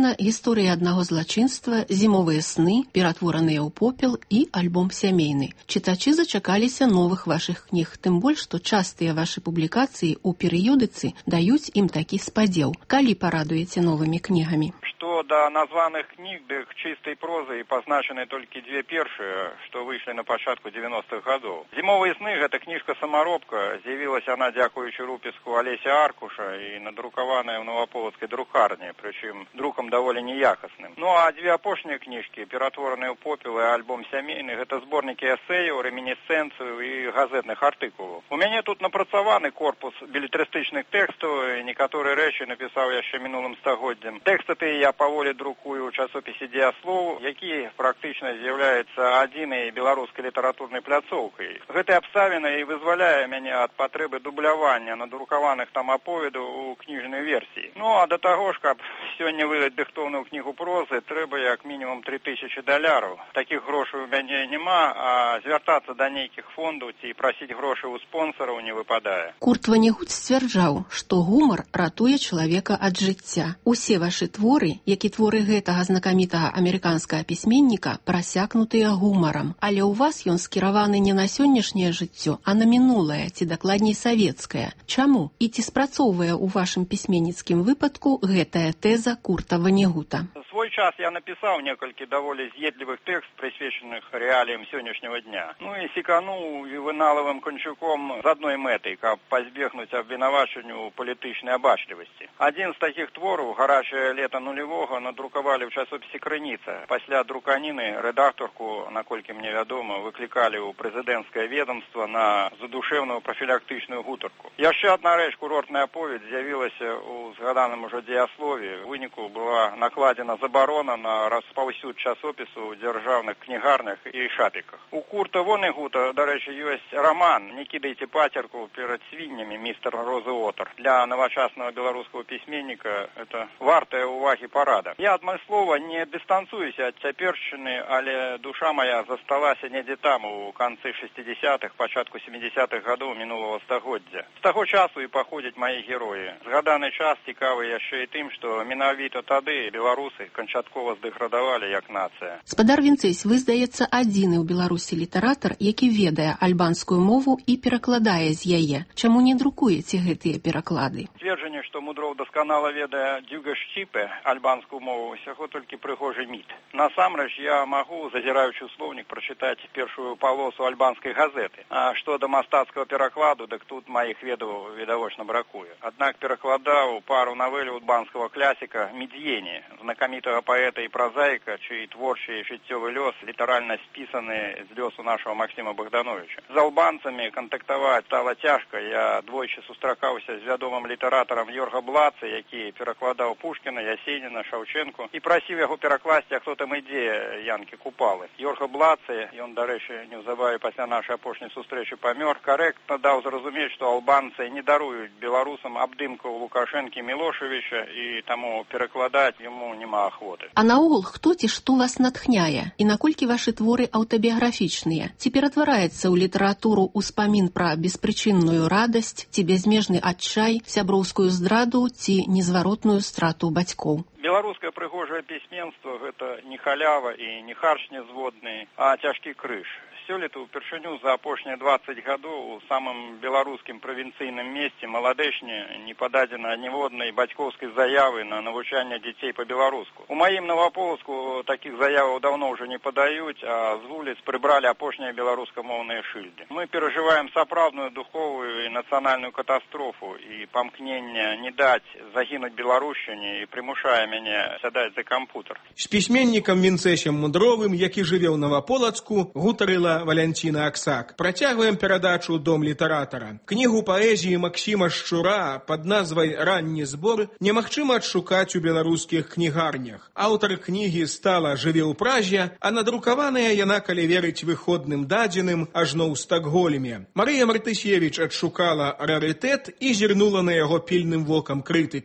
выдаюцца «Гісторыя аднаго злачынства», «Зімовыя сны», «Ператвораныя ў попел» і альбом «Сямейны». Чытачы зачакаліся новых вашых кніг, тым больш, што частыя вашы публікацыі ў перыёдыцы даюць ім такі спадзеў. Калі парадуеце новымі кнігамі? Што да названых кніг, дык чыстай прозы пазначаны толькі две першыя, што выйшлі на пачатку 90-х гадоў. «Зімовыя сны» — гэта кніжка-самаробка. З'явілася она дзякуючы рупіску Алеся Аркуша і надрукаваная ў Новаполацкай друкарні, прычым друкам даволі неякасным. Ну а две апошнія кніжкі, «Ператвораныя ў попел» і альбом «Сямейны» — гэта зборнікі эсэяў, ремінісцэнцыяў і газетных артыкулаў. У мяне тут напрацаваны корпус белетрыстычных тэкстаў, і некаторыя рэчы напісаў яшчэ мінулым стагоддзям. Тэксты тыя я паволі друкую ў часопісе «Дзеяслоў», які практычна з'яўляецца адзінай беларускай літаратурнай пляцоўкай. Гэтая абставіна і вызваляе мяне ад патрэбы дублявання надрукаваных там аповедаў у кніжнай версіі. Ну а да таго ж, каб сёння выдаць дыхтоўную кнігу прозы, трэба як мінімум $3000. Такіх грошай у мяне няма, а звяртацца да нейкіх фондаў ці прасіць грошай у спонсараў не выпадае. Курт Ванегут сцвярджаў, што гумар ратуе чалавека ад жыцця. Усе вашы творы, як і творы гэтага знакамітага амерыканскага пісьменніка, прасякнутыя гумарам. Але ў вас ён скіраваны не на сённяшняе жыццё, а на мінулае, ці дакладней савецкае. Чаму? І ці спрацоўвае ў вашым пісьменніцкім выпадку гэтая тэза Курта Ванегута? Свой час я напісаў некалькі даволі з'едлівых тэкст, прысвечаных рэаліям сённяшняга дня. Ну і секануў ювеналавым кончуком з адной мэтай, каб пазбегнуць абвінавачанню палітычнай абачлівасці. Адзін з такіх твораў, «Гарачае лета нулевога», надрукавалі ў часопісе «Крыніца». Пасля друканіны рэдактарку, наколькі мне вядома, выклікалі ў прэзідэнцкае ведомства на задушэўную прафілактычную гутарку. Яшчэ адна рэч, курортная аповедь, з'явілася ў згаданым ужо дзеяслове. У выніку была накладзена забарона на распаўсюд часопісу ў дзяржаўных кнігарнях і шапіках. У Курта Ванегута, дарэчы, ёсць раман «Не кідайце пацерку перад свіннямі» містер Розы Отар. Для навачаснага беларускага пісьменніка это вартая ўвагі парада. Я адмыслова не дыстанцуюся ад цяпершчыны, але душа моя засталася недзе там у канцы 60-х, пачатку 70-х гадоў мінулага стагоддзя. З таго часу і паходзяць мае героі. Згаданы час цікавы яшчэ і тым, што менавіта тады беларусы канчаткова здэградавалі як нацыя. Спадар Вінцэсь, вы, здаецца, адзіны ў Беларусі літаратар, які ведае альбанскую мову і перакладае з яе. Чаму не друкуеце гэтыя пераклады? Сцверджанне, што Мудроў дасканала ведае Дзюга Шчіпе, альбанскую мову, усяго толькі прыгожы міт. Насамрэч, я магу, зазіраючы ў слоўнік, прачытаць першую палосу альбанскай газеты. А што да мастацкага перакладу, дык тут маіх ведаў відавочна бракуе. Аднак перакладаў пару навелаў альбанскага класіка Медзьені, знакамітага паэта і празаіка, чый творчы і жыццёвы лёс літаральна спісаны з лёсу нашага Максіма Богдановича. З албанцамі кантактаваць стала цяжка. Я двойчы сустракаўся з вядомым літаратарам Йорга Блацы, які перакладаў Пушкіна, Ясеніна, Шаўчэнку і прасіў яго перакласці «А хто там ідзе» Янкі Купалы. Йорга Блацы, ён, дарэчы, неўзабаве пасля нашай апошняй сустрэчы памёр, карэктна даў зразумець, што албанцы не даруюць беларусам абдымкаў Лукашэнкі, Мілошевіча, і таму перакладаць яму няма ахвоты. А наогул, хто ці што вас натхняе? І наколькі вашы творы аўтабіяграфічныя? Ці ператвараецца ў літаратуру ўспамін пра беспрычынную радасць, ці бязмежны адчай, сяброўскую здраду, ці незваротную страту бацькоў? Беларускае прыгожае пісьменства – гэта не халява і не харч нязводны, а цяжкі крыж. Сёлета ўпершыню за апошнія 20 гадоў у самым беларускім правінцыйным месцы маладэшне не пададзена ніводнай бацькоўскай заявы на навучанне дзяцей па-беларуску. У маім Новаполацку такіх заяваў даўно ўжо не падаюць, а з вуліц прыбралі апошнія беларускамоўныя шыльды. Мы перажываем сапраўдную духовую і нацыянальную катастрофу, і памкнення не даць загінуць беларушчыне і прымушае мяне сядаць за кампутар. З пісьменнікам Вінцэсем Мудровым, які жыве ў Новаполацку, гутарыла Валянціна Аксак. Працягваем перадачу «Дом літаратара». Кнігу паэзіі Максіма Шчура пад назвай «Ранні збор» немагчыма адшукаць у беларускіх кнігарнях. Аўтар кнігі стала жыве ў Праже, а надрукаваная яна, калі верыць выходным дадзеным, ажно ў Стакгольме. Марыя Мартысевіч адшукала рарытэт і зірнула на яго пільным вокам крытыка.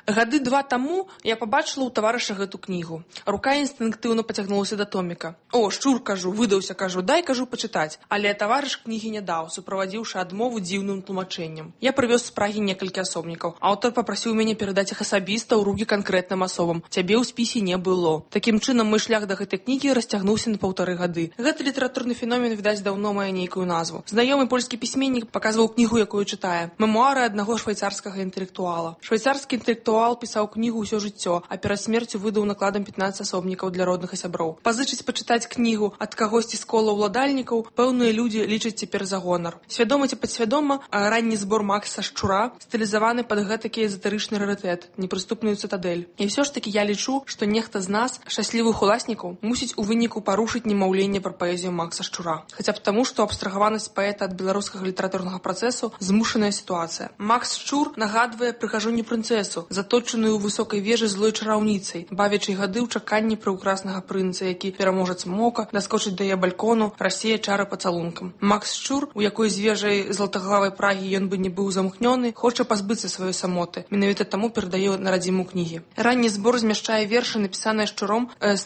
Гады 2 таму я пабачыла ў таварыша гэту кнігу. Рука інстынктыўна пацягнулася да томіка. О, шчур, кажу, выдаўся, кажу, дай, кажу, пачытаць. Але таварыш кнігі не даў, суправадзіўшы адмову дзіўным тлумачэннем. Я прывёз з Прагі некалькі асобнікаў. Аўтар папрасіў мяне перадаць іх асабіста ў рукі канкрэтным асобам. Цябе ў спісе не было. Такім чынам, мой шлях да гэтай кнігі расцягнуўся на 1,5 гады. Гэты літаратурны феномен, відаць, даўно мае нейкую назву. Знаёмы польскі пісьменнік паказваў кнігу, якую чытае. Мемуары аднаго швейцарскага інтэлектуала. Швейцарскі інтэлектуал пісаў кнігу ўсё жыццё, а перад смерцю выдаў накладам 15 асобнікаў для родных і сяброў. Пазычыць пачытаць кнігу ад кагосьці з кола ўладальнікаў пэўныя людзі лічаць цяпер за гонар. Свядома ці падсвядома, ранні збор Макса Шчура стылізаваны пад гэтакі эзатэрычны рарытэт, непрыступную цытадэль. І ўсё ж такі я лічу, што нехта з нас, шчаслівых уласнікаў, мусіць у выніку парушыць немаўленне пра паэзію Макса Шчура. Хаця б таму, што абстрагаванасць паэта ад беларускага літаратурнага працэсу змушаная сітуацыя. Макс Шчур нагадвае прыгажуню прынцэсу, заточаную ў высокай вежы злой чараўніцай, бавячай гады ў чаканні прыўкраснага прынца, які пераможа цмока, наскочыць да яе балькону, рассее чары пацалункам. Макс Шчур, у якой з вежай златаглавай Прагі ён бы не быў замкнёны, хоча пазбыцца сваёй самоты. Менавіта таму перадае на радзіму кнігі. Ранні збор змяшчае вершы, напісаныя Шчуром з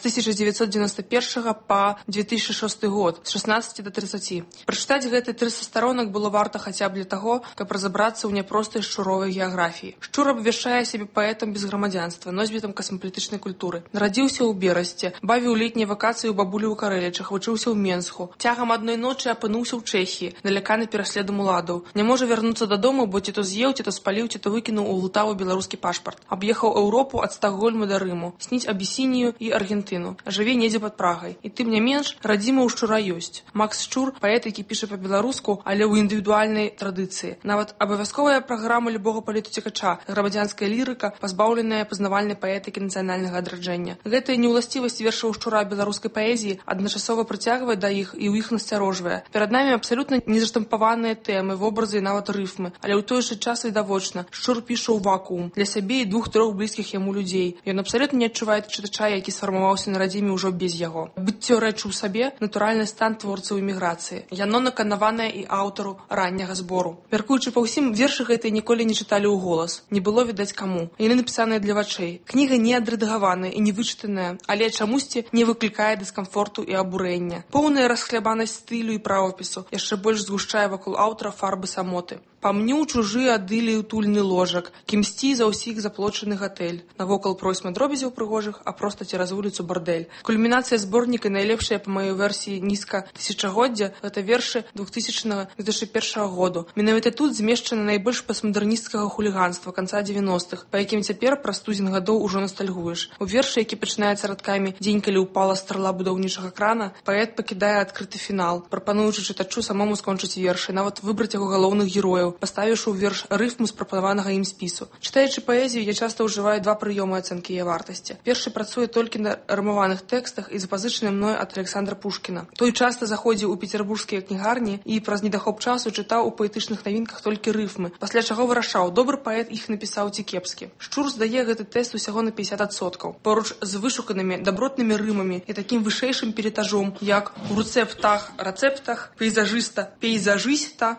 1991 па 2006 год, з 16 до 30. Прачытаць гэты 300 старонак было варта хаця б для таго, каб разабрацца ў няпростай шчуровай геаграфіі. Шчур абвяшчае сябе паэтам без грамадзянства, носьбітам касмапалітычнай культуры. Нарадзіўся ў Берасце, бавіў летнія вакацыі ў бабулі ў Карэлічах, вучыўся ў Менску. Цягам адной ночы апынуўся ў Чэхіі, наляканы пераследам уладаў. Не можа вярнуцца дадому, бо ці то з'еў, ці то спаліў, ці то выкінуў у Лтаву беларускі пашпарт. Аб'ехаў Еўропу ад Стакгольма да Рыму, сніць Абісінію і Аргентыну. Жыве недзе пад Прагай. І тым не менш, радзіма ў Шчура ёсць. Макс Шчур, паэт, які піша па-беларуску, але ў індывідуальнай традыцыі. Нават абавязковая праграма любога палітуцікача, грамадзянская лірыка, пазбаўленая пазнавальнай паэтыкі нацыянальнага адраджэння. Гэтая неўласцівасць вершаў Шчура беларускай паэзіі адначасова прыцягвае да іх і ў іх насцярожвае. Перад намі абсалютна незаштампаваныя тэмы, вобразы і нават рыфмы, але ў той жа час відавочна, Шчур піша ў вакуум для сябе і 2-3 блізкіх яму людзей. Ён абсалютна не адчувае чытача, які сфармаваўся на радзіме ўжо без яго. Быццё рэчы ў сабе натуральны стан творцаў эміграцыі. Яно наканаванае і аўтару ранняга збору. Мяркуючы па ўсім, вершы гэтыя ніколі не чыталі ў голас. Не было відаць каму. Яны напісаныя для вачэй. Кніга не адрэдагаваная і не вычытаная, але чамусьці не выклікае дыскамфорту і абурэння. Поўная расхлябанасць стылю і правапісу яшчэ больш згушчае вакол аўтара фарбы самоты. Памню чужы адылі утульны ложак, кімсці за ўсіх заплочаны гатэль. Навокал просьма дробязяў прыгожых, а проста цераз вуліцу бардэль. Кульмінацыя зборніка найлепшая па маёй версіі нізка тысячагоддзя гэта вершы 2000-2001 году. Менавіта тут змешчана найбольш пастмадэрнісцкага хуліганства канца 90-х, па якім цяпер праз тузін гадоў ужо ностальгуеш. У вершы, які пачынаецца радкамі «Дзень, калі ўпала старла будаўнічага крана», паэт пакідае адкрыты фінал, прапануючы чытачу самому скончыць вершы, нават выбраць яго галоўных герояў, паставіўшы ў верш рыфму з прапанаванага ім спісу. Чытаючы паэзію, я часта ўжываю 2 прыёмы ацэнкі яе вартасці. Першы працуе толькі на рымаваных тэкстах і запазычаны мной ад Александра Пушкіна. Той часта заходзіў у пецербургскія кнігарні і праз недахоп часу чытаў у паэтычных навінках толькі рыфмы, пасля чаго вырашаў, добры паэт іх напісаў ці кепскі. Шчур здае гэты тэст усяго на 50%. Поруч з вышуканымі дабротнымі рымамі і такім вышэйшым перэтажом, як у рэцэптах, пейзажыста, пейзажыста,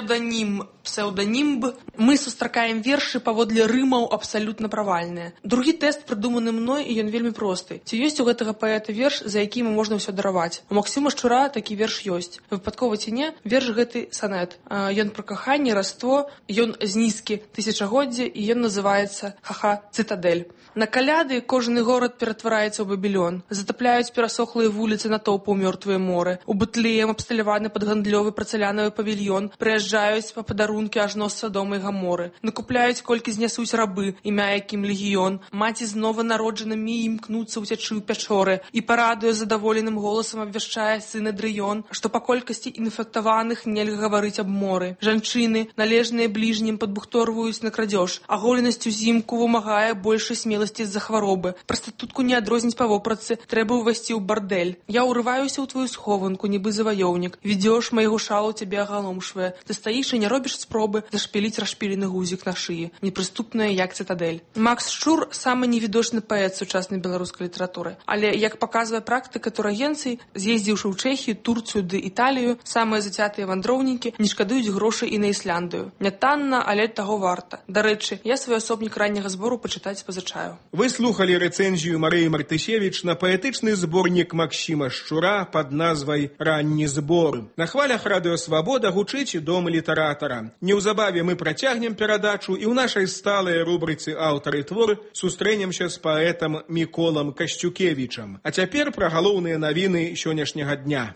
псеўданімб, мы сустракаем вершы паводле рымаў абсалютна правальныя. Другі тэст прыдуманы мной, і ён вельмі просты. Ці ёсць у гэтага паэта верш, за які можна ўсё дараваць? У Максіма Шчура такі верш ёсць. Выпадкова ці не, верш гэты санет. Ён пра каханне, раство, ён з нізкі тысячагоддзя, і ён называецца «Ха-ха, цытадэль». На каляды кожны горад ператвараецца ў Бабілён. Затапляюць перасохлыя вуліцы натоўпу ў мёртвыя моры. У Бэтлеем абсталяваны падгандлёвы працалянавы павільён. Прыязджаюць па падарункі ажно з Садома і Гаморы. Накупляюць, колькі знясуць рабы, імя якім легіён. Маці з нованароджанымі імкнуцца ўцячы ў пячоры. І парадуе задаволеным голасам абвяшчае сын Адрыён, што па колькасці інфектаваных нельга гаварыць аб моры. Жанчыны, належныя бліжнім, падбухторваюць на крадзеж. Аголенасць узімку вымагае большай смеласці з-за хваробы. Прастытутку не адрозніць па вопратцы, трэба ўвайсці ў бардэль. Я ўрываюся ў твою схованку, нібы заваёўнік. Ведёш, майго шалу цябе агаломшвае. Ты стаіш і не робіш спробы зашпіліць расшпілены гузік на шыі, непрыступная як цытадэль. Макс Шчур – самы невідочны паэт сучаснай беларускай літаратуры. Але, як паказвае практыка турагенцый, з'ездзіўшы ў Чэхію, Турцыю ды Італію, самыя зацятыя вандроўнікі не шкадуюць грошы і на Ісляндыю. Нятанна, але таго варта. Дарэчы, я свой асобнік ранняга збору пачытаць пазычаю. Вы слухалі рэцэнзію Марыі Мартысевіч на паэтычны зборнік Максіма Шчура пад назвай «Ранні збор». На хвалях Радыё Свабода гучыць Дом літаратара. Неўзабаве мы працягнем перадачу і ў нашай сталай рубрыцы «Аўтары твор» сустрэнемся з паэтам Міколам Касцюкевічам. А цяпер пра галоўныя навіны сённяшняга дня.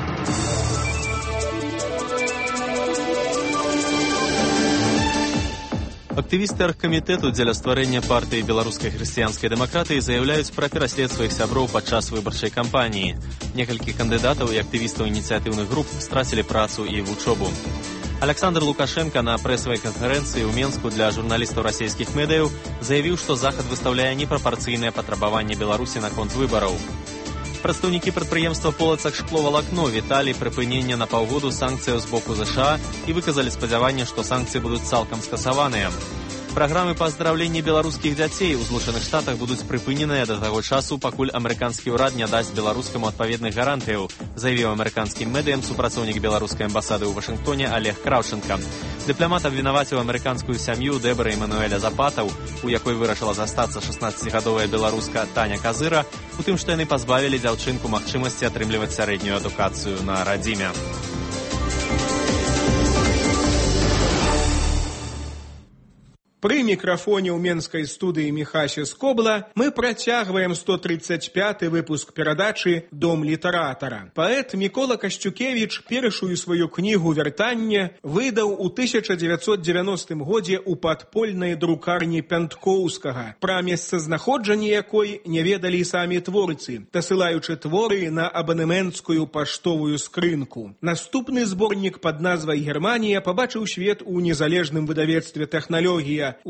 Актывісты аргкамітэту дзеля стварэння партыі беларускай хрысціянскай дэмакратыі заяўляюць пра пераслед сваіх сяброў падчас выбарчай кампаніі. Некалькі кандыдатаў і актывістаў ініцыятыўных груп страцілі працу і вучобу. Александр Лукашенко на прэсавай канферэнцыі ў Менску для журналістаў расійскіх медыяў заявіў, што Захад выстаўляе непрапарцыйныя патрабаванні Беларусі наконт выбараў. Прадстаўнікі прадпрыемства «Полацак шкловалакно» віталі прыпынення на паўгоду санкцыяў з боку ЗША і выказалі спадзяванне, што санкцыі будуць цалкам скасаваныя. Праграмы па аздараўленні беларускіх дзяцей у Злучаных Штатах будуць прыпыненыя да таго часу, пакуль амерыканскі ўрад не дасць беларускаму адпаведных гарантыяў, заявіў амерыканскім медыям супрацоўнік беларускай амбасады ў Вашынгтоне Олег Краўченка. Дыпламат абвінаваціў амерыканскую сям'ю Дэбара Эмануэля Запатаў, у якой вырашыла застацца 16гадовая беларуска Таня Казыра, у тым, што яны пазбавілі дзяўчынку магчымасці атрымліваць сярэднюю адукацыю на радзіме. Пры мікрафоне ў менскай студыі Міхася Скобла мы працягваем 135-й выпуск перадачы «Дом літаратара». Паэт Мікола Касцюкевіч першую сваю кнігу «Вяртанне» выдаў у 1990 годзе ў падпольнай друкарні Пянткоўскага, пра месцазнаходжанне якой не ведалі самі творцы, дасылаючы творы на абанемэнцкую паштовую скрынку. Наступны зборнік пад назвай «Германія» пабачыў свет у незалежным выдавецтве «Тэхналогія» у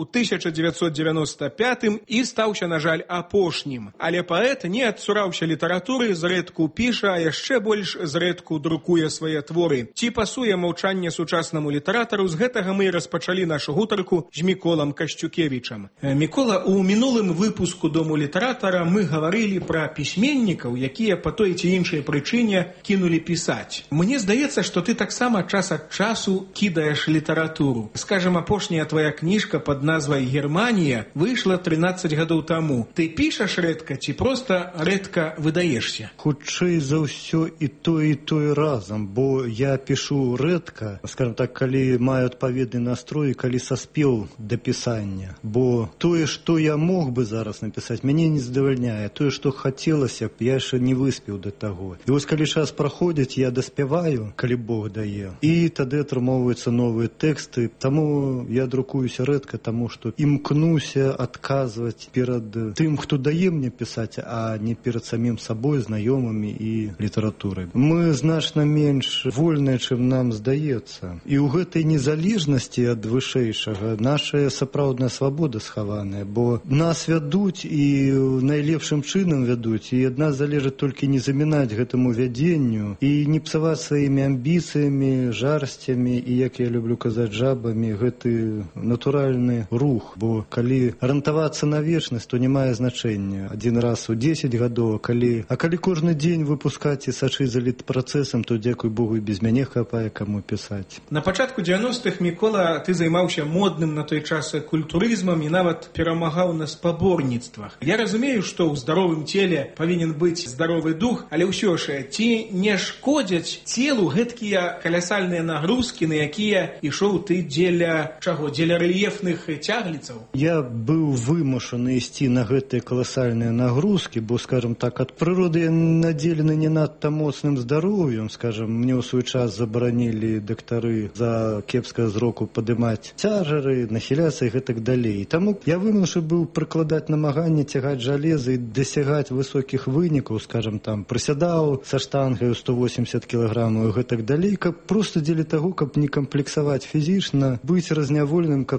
1995 і стаўся, на жаль, апошнім. Але паэт не адцураўся літаратуры, зрэдку піша, а яшчэ больш зрэдку друкуе свае творы. Ці пасуе маўчанне сучаснаму літаратару, з гэтага мы і распачалі нашу гутарку з Міколам Касцюкевічам. Мікола, у мінулым выпуску «Дому літаратара» мы гаварылі пра пісьменнікаў, якія па той ці іншай прычыне кінулі пісаць. Мне здаецца, што ты таксама час ад часу кідаеш літаратуру. Скажем, апошняя твоя кніжка пад назвай «Германія» выйшла 13 гадоў таму. Ты пішаш рэдка ці проста рэдка выдаешся? Хутчэй за ўсё і тое разам, бо я пішу рэдка, скажем так, калі маю адпаведны настрой, калі саспеў да пісання. Бо тое, што я мог бы зараз напісаць, мяне не задавальняе. Тое, што хацелася б, я яшчэ не выспеў да таго. І вось калі час праходзіць, я даспяваю, калі Бог дае. І тады атрымоўваюцца новыя тэксты. Таму я друкуюся рэдка, таму што імкнуся адказваць перад тым, хто дае мне пісаць, а не перад самім сабой, знаёмымі і літаратурай. Мы значна менш вольныя, чым нам здаецца. І ў гэтай незалежнасці ад вышэйшага наша сапраўдная свабода схаваная, бо нас вядуць і найлепшым чынам вядуць, і ад нас залежыць толькі не замінаць гэтаму вядзенню і не псаваць сваімі амбіцыямі, жарсцямі і, як я люблю казаць, жабамі, гэты натуральны рух, бо калі арыентавацца на вечнасць, то не мае значэння. Адзін раз у 10 гадоў, а калі кожны дзень выпускаць і сачыць за літпрацэсам, то, дзякуй Богу, і без мяне хапае каму пісаць. На пачатку 90-х, Мікола, ты займаўся модным на той час культурызмам і нават перамагаў на спаборніцтвах. Я разумею, што ў здаровым целе павінен быць здаровы дух, але ўсё ж, ці не шкодзяць целу гэткія калясальныя нагрузкі, на якія ішоў ты дзеля чаго? Дзеля рэльефных цягліцаў? Я быў вымушаны ісці на гэтыя каласальныя нагрузкі, бо, скажем так, ад прыроды я надзелены не надта моцным здароўем, скажем, мне ў свой час забаранілі дактары за кепскага зроку падымаць цяжары, нахіляцца і гэтак далей. Таму я вымушаны быў прыкладаць намаганне цягаць жалеза і дасягаць высокіх вынікаў, скажем, там, прысядаў са штангай 180 кілаграмаў і гэтак далей, каб проста дзеля таго, каб не камплексаваць фізічна, быць разняволеным, каб, скажем,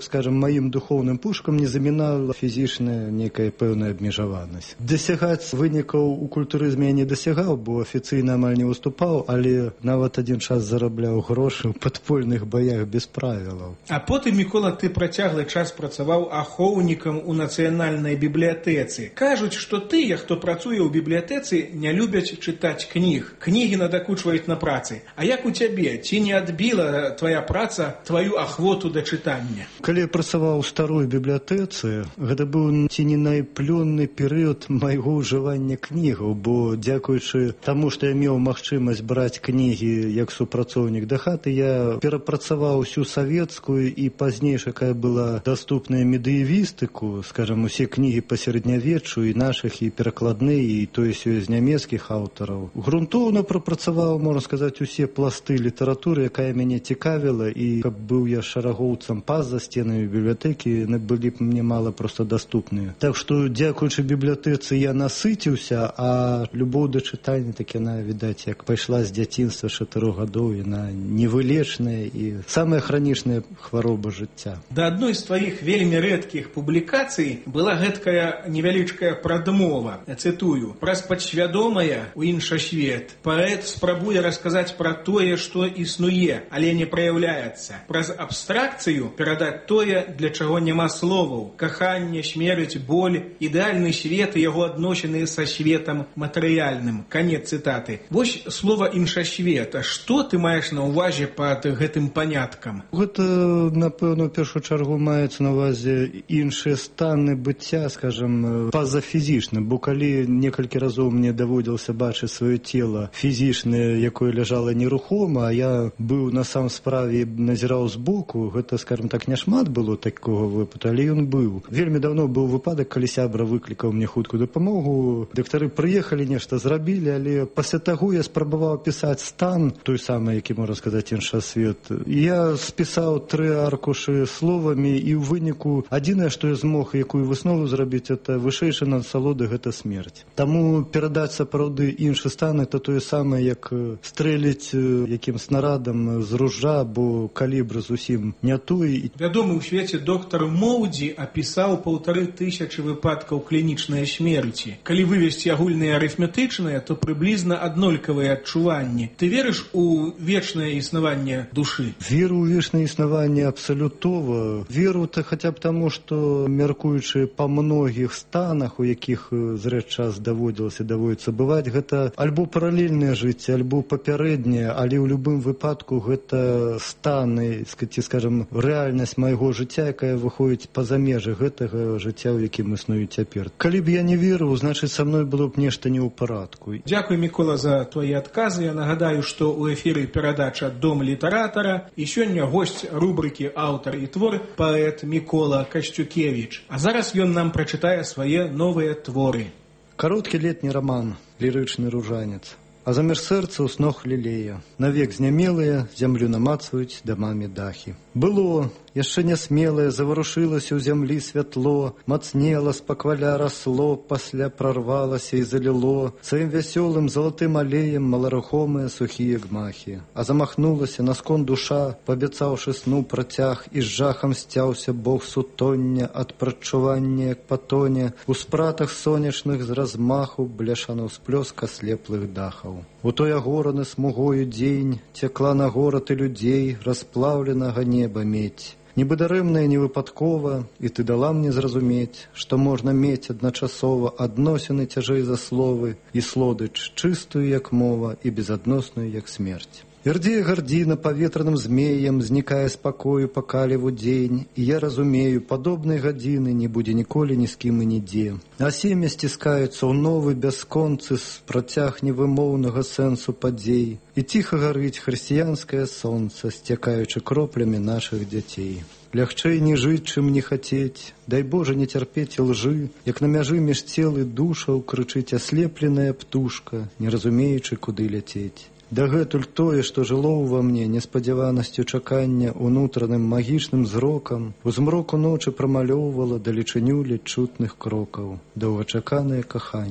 маім духоўным пушкам не замінала фізічная некая пэўная абмежаванасць. Дасягаць вынікаў у культурызме я не дасягаў, бо афіцыйна амаль не выступаў, але нават адзін час зарабляў грошы ў падпольных баях без правілаў. А потым, Мікола, ты працяглы час працаваў ахоўнікам у нацыянальнай бібліятэцы. Кажуць, што тыя, хто працуе ў бібліятэцы, не любяць чытаць кніг. Кнігі надакучваюць на працы. А як у цябе? Ці не адбіла твая праца тваю ахвоту да чытання? Калі я працаваў у старой бібліятэцы, гэта быў ці не найплённы перыяд майго ўжывання кнігаў, бо дзякуючы таму, што я меў магчымасць браць кнігі як супрацоўнік да хаты, я перапрацаваў усю савецкую і пазнейшая, якая была даступная медыевістыку, скажам, усе кнігі па сярэднявеччу, і нашых, і перакладныя, і тое сёе з нямецкіх аўтараў. Грунтоўна прапрацаваў, можна сказаць, усе пласты літаратуры, якая мяне цікавіла, і каб быў я шарагоўцам па-за сценамі бібліятэкі, яны былі б мне мала проста даступныя. Так што, дзякуючы бібліятэцы, я насыціўся, а любоў да чытання, так яна, відаць, як пайшла з дзяцінства 4 гадоў, яна невылечная і самая хранічная хвароба жыцця. Да адной з тваіх вельмі рэдкіх публікацый была гэткая невялічкая прадмова. Цытую: «Праз падсвядомае ў іншасвет паэт спрабуе расказаць пра тое, што існуе, але не праяўляецца. Праз абстракцыю перадаць тое, для чаго няма словаў: каханне, смерць, боль, ідэальны свет і яго адносіны са светам матэрыяльным». Канец цытаты. Вось слова «іншасвет». А што ты маеш на ўвазе пад гэтым паняткам? Гэта, напэўна, у першую чаргу маецца на ўвазе іншыя станы быцця, скажам, пазафізічна, бо калі некалькі разоў мне даводзілася бачыць сваё цела фізічнае, якое ляжала нерухома, а я быў на сам справе, назіраў збоку, гэта, скажам так, няшмат было такога выпадку, але ён быў. Вельмі даўно быў выпадак, калі сябра выклікаў мне хуткую дапамогу, дактары прыехалі, нешта зрабілі, але пасля таго я спрабаваў пісаць стан, той самы, які, можна сказаць, іншасвет. Я спісаў 3 аркушы словамі, і ў выніку адзінае, што я змог, якую выснову зрабіць, это вышэйшая насалода, гэта смерць. Таму перадаць сапраўды іншы стан, это тое самае, як стрэліць якім снарадам з ружа, бо калібр зусім не той. Вядомы ў свеце доктар Моўдзі апісаў 1500 выпадкаў клінічнай смерці. Калі вывесці агульныя арыфметычныя, то прыблізна аднолькавыя адчуванні. Ты верыш у вечнае існаванне душы? Веру ў вечнае існаванне абсалютова. Веру-то хаця б таму, што, мяркуючы па многіх станах, у якіх зрэч час даводзіцца бываць, гэта альбо паралельнае жыццё, альбо папярэдняе, але ў любым выпадку гэта станы, ці, скажам, рэальнасць майго жыцця, якая выходзіць па-за межы гэтага жыцця, у якім існую цяпер. Калі б я не верыў, значыць, са мной было б нешта не ў парадку. Дзякуй, Мікола, за твои адказы. Я нагадаю, што ў эфіры перадача «Дом літаратара», і сёння госць рубрыкі «Аўтар і твор» паэт Мікола Касцюкевіч. А зараз ён нам прачытае свае новыя творы. Кароткі летні раман, лірычны ружанец. А заміж сэрца ў снох лілея. Навек знямелыя зямлю намацваюць дамамі дахі. Было, яшчэ нясмелае, заварушылася ў зямлі святло, мацнела, спакваля расло, пасля прарвалася і заліло сваім вясёлым залатым алеем маларухомыя сухія гмахі. А замахнулася на скон душа, паабяцаўшы сну працяг, і з жахам сцяўся бог сутоння ад прадчування, як патоне, у спратах сонечных з размаху бляшаны ўсплёск аслеплых дахаў. У той агораны смугою дзень цякла на горад і людзей расплаўленага неба медь. Нібы дарэмна і невыпадкова, і ты дала мне зразумець, што можна мець адначасова адносіны цяжэй за словы і слодыч чыстую, як мова, і безадносную, як смерць. Ірдзее гардзіна паветраным змеем, знікае спакою па каліву дзень, і я разумею, падобнай гадзіны не будзе ніколі ні з кім і нідзе. А сем'я сціскаюцца ў новы бясконцы з працяг невымоўнага сэнсу падзей, і ціха гарыць хрысціянскае сонца, сцякаючы кроплямі нашых дзяцей. Лягчэй не жыць, чым не хацець, дай Божа не цярпець лжы, як на мяжы між цел і душаў крычыць аслепленая птушка, не разумеючы, куды ляцець. Дагэтуль тое, што жыло ўва мне неспадзяванасцю чакання унутраным магічным зрокам, у змроку ночы прамалёўвала далечыню ледь чутных крокаў, доўгачаканае каханне.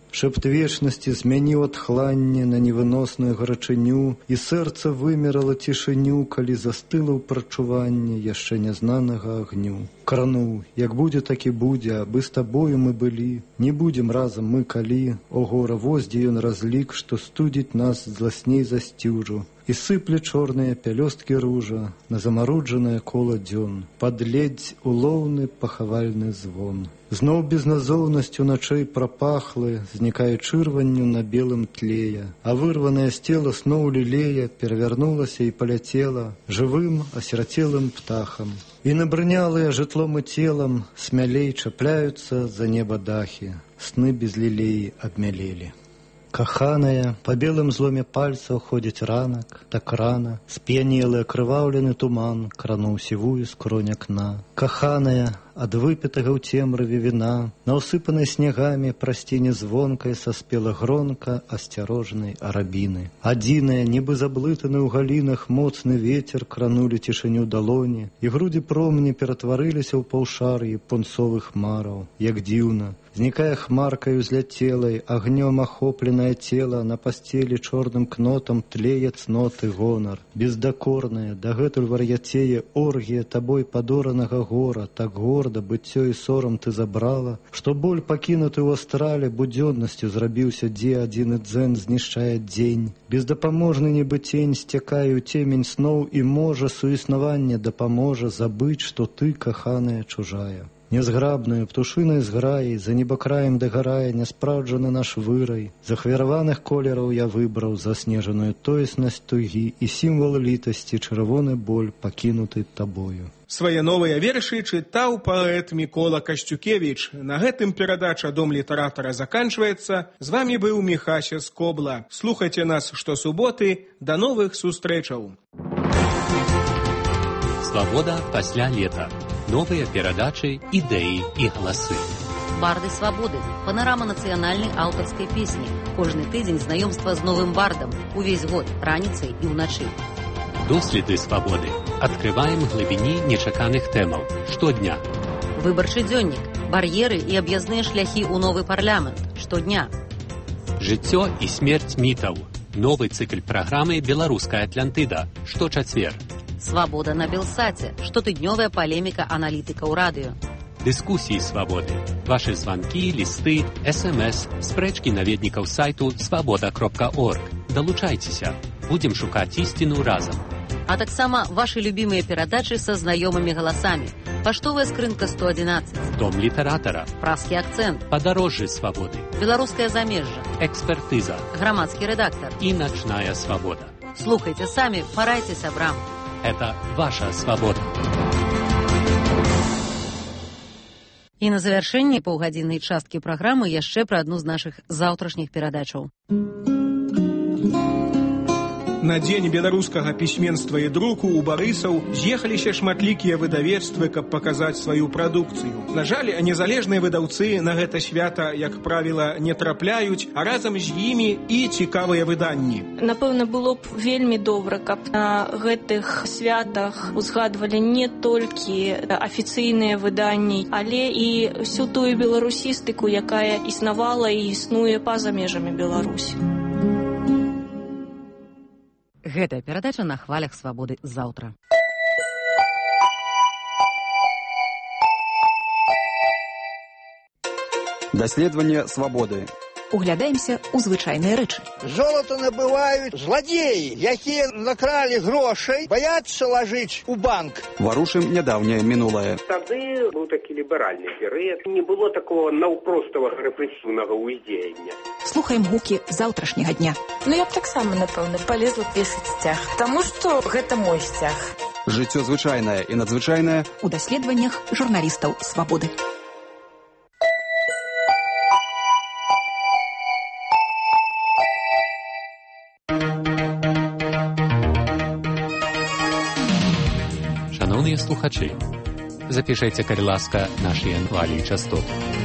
Шэпт вечнасці змяніў адхланне на невыносную гарачыню, і сэрца вымерала цішыню, калі застыла ў прачуванні яшчэ нязнанага агню. Крануў, як будзе, так і будзе, абы з табою мы былі. Не будзем разам мы калі, о гора, вось дзе ён разлік, што студзіць нас зласней за сцюжу. І сыпле чорныя пялёсткі ружа на замаруджанае кола дзён, пад ледзь улоўны пахавальны звон. Зноў безназоўнасцю начэй прапахлы, знікае чырванню на белым тлея, а вырванае з цела сноў лілея перавярнулася і паляцела жывым асірацелым птахам. І набрынялыя жытлом і целам смялей чапляюцца за неба дахі, сны без лілеі абмялелі. Каханая, па белым зломе пальцаў ходзіць ранак, так рана, сп'янелы акрываўлены туман крануў сівую скронь акна. Каханая, ад выпітага ў цемраве віна, на ўсыпанай снегамі прасціне звонкай саспела гронка асцярожнай арабіны. Адзіная, нібы заблытаны ў галінах моцны вецер кранулі цішыню далоні, і грудзі промні ператварыліся ў паўшар'і пунцовых хмараў. Як дзіўна, знікае хмаркаю зляцелай, агнём ахопленае цела, на пасцелі чорным кнотам тлее цноты гонар. Бездакорная, дагэтуль вар'яцее оргія табой падоранага гора, так горда быццё і сорам ты забрала, што боль пакінуты ў астрале будзённасцю зрабіўся, дзе адзіны дзен знішчае дзень. Бездапаможны нібы цень сцякае ў цемень сноў, і можа суіснаванне дапаможа забыць, што ты, каханая, чужая. Нязграбную птушынай зграі за небакраем дагарае няспраўджаны наш вырай. З ахвяраваных колераў я выбраў заснежаную тоеснасць тугі і сімвал літасці чырвоны боль, пакінуты табою. Свае новыя вершы чытаў паэт Мікола Касцюкевіч. На гэтым перадача «Дом літаратара» заканчваецца. З вамі быў Міхася Скобла. Слухайце нас штосуботы. Да новых сустрэчаў. Свабода пасля лета. Новыя перадачы, ідэі і галасы. Барды свабоды. Панарама нацыянальнай аўтарскай песні. Кожны тыдзень знаёмства з новым бардам. Увесь год, раніцай і ўначы. Доследы свабоды. Адкрываем глыбіні нечаканых тэмаў. Штодня. Выбарчы дзённік. Бар'еры і аб'язныя шляхі ў новы парламент. Штодня. Жыццё і смерць мітаў. Новы цыкл праграмы «Беларуская Атлантыда». Шточацвер. Свабода на Белсаце. Штотыднёвая палеміка аналітыкаў радыё. Дыскусіі свабоды. Вашы званкі, лісты, СМС, спрэчкі наведнікаў сайту свабода.орг. Далучайцеся. Будзем шукаць ісціну разам. А таксама вашы любімыя перадачы са знаёмымі галасамі. Паштовая скрынка 111. Дом літаратара. Праскі акцэнт. Падарожжы свабоды. Беларускае замежжа. Экспертыза. Грамадскі рэдактар. І начная свабода. Слухайце самі, парайце сябрам. Это ваша свабода. І на завяршэнне паўгадзіннай часткі праграмы яшчэ пра адну з нашых заўтрашніх перадачаў. На дзень беларускага пісьменства і друку ў Барысаў з'ехаліся шматлікія выдавецтвы, каб паказаць сваю прадукцыю. На жаль, незалежныя выдаўцы на гэта свята, як правіла, не трапляюць, а разам з імі і цікавыя выданні. Напэўна, было б вельмі добра, каб на гэтых святах узгадвалі не толькі афіцыйныя выданні, але і всю тую беларусістыку, якая існавала і існуе па-за межамі Беларусі. Гэтая перадача на хвалях свабоды заўтра. Даследаванне свабоды. Углядаемся ў звычайныя рэчы. Золата набываюць зладзеі, якія накралі грошай, баяцца лажыць у банк. Варушым нядаўняе мінулае. Тады быў такі ліберальны перыяд, не было такого наўпроставага рэпрэсіўнага ўздзеяння. Слухаем гукі заўтрашняга дня. Я б таксама, напэўна, палезла песаць сцяг, таму што гэта мой сцяг. Жыццё звычайнае і надзвычайнае у даследаваннях журналістаў свабоды. Шановныя слухачы, запішайце, калі ласка, нашы хвалі частот.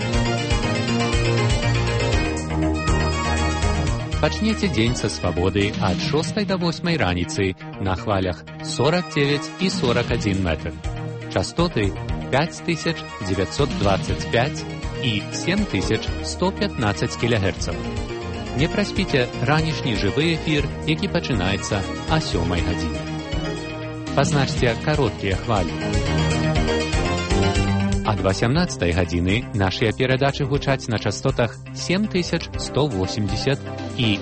Пачнеце дзень са свабоды ад 6 до 8 раніцы на хвалях 49 і 41 метр. Частоты 5925, і 7115 кГц. Не праспіце ранішні жывы эфір, які пачынаецца о 7 гадзіне. Пазначце кароткія хвалі. А 18 гадзіны нашыя перадачы гучаць на частотах 7180 і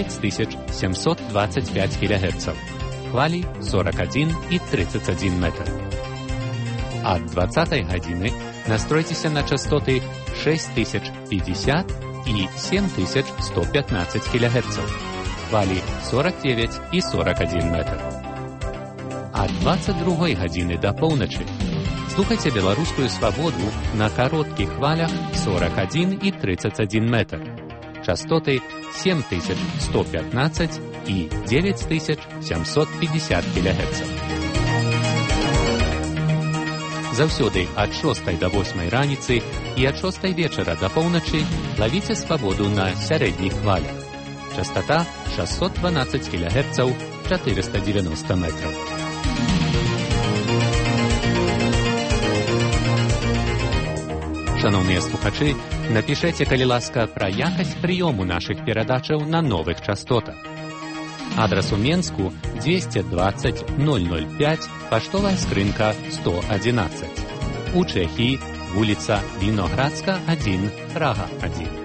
9725 кГц. Хвалі 41 і 31 метр. А 20 гадзіны настройцеся на частоты 6050 і 7115 кГц. Хвалі 49 і 41 метр. А 22 гадзіны да поўначы слухайце беларускую свабоду на кароткіх хвалях 41 і 31 метр. Частоты 7115 і 9750 кГц. Заўсёды ад 6 до 8 раніцы і ад 6 вечара да поўначы лавіце свабоду на сярэдніх хвалях. Частота 612 кГц, 490 метров. Шановныя слухачы, напішэце, калі ласка, пра якасць прыёму нашых перадачаў на новых частотах. Адрас у Менску 220 005, паштовая скрынка 111. У Чэхіі вуліца Віноградска 1, Прага 1.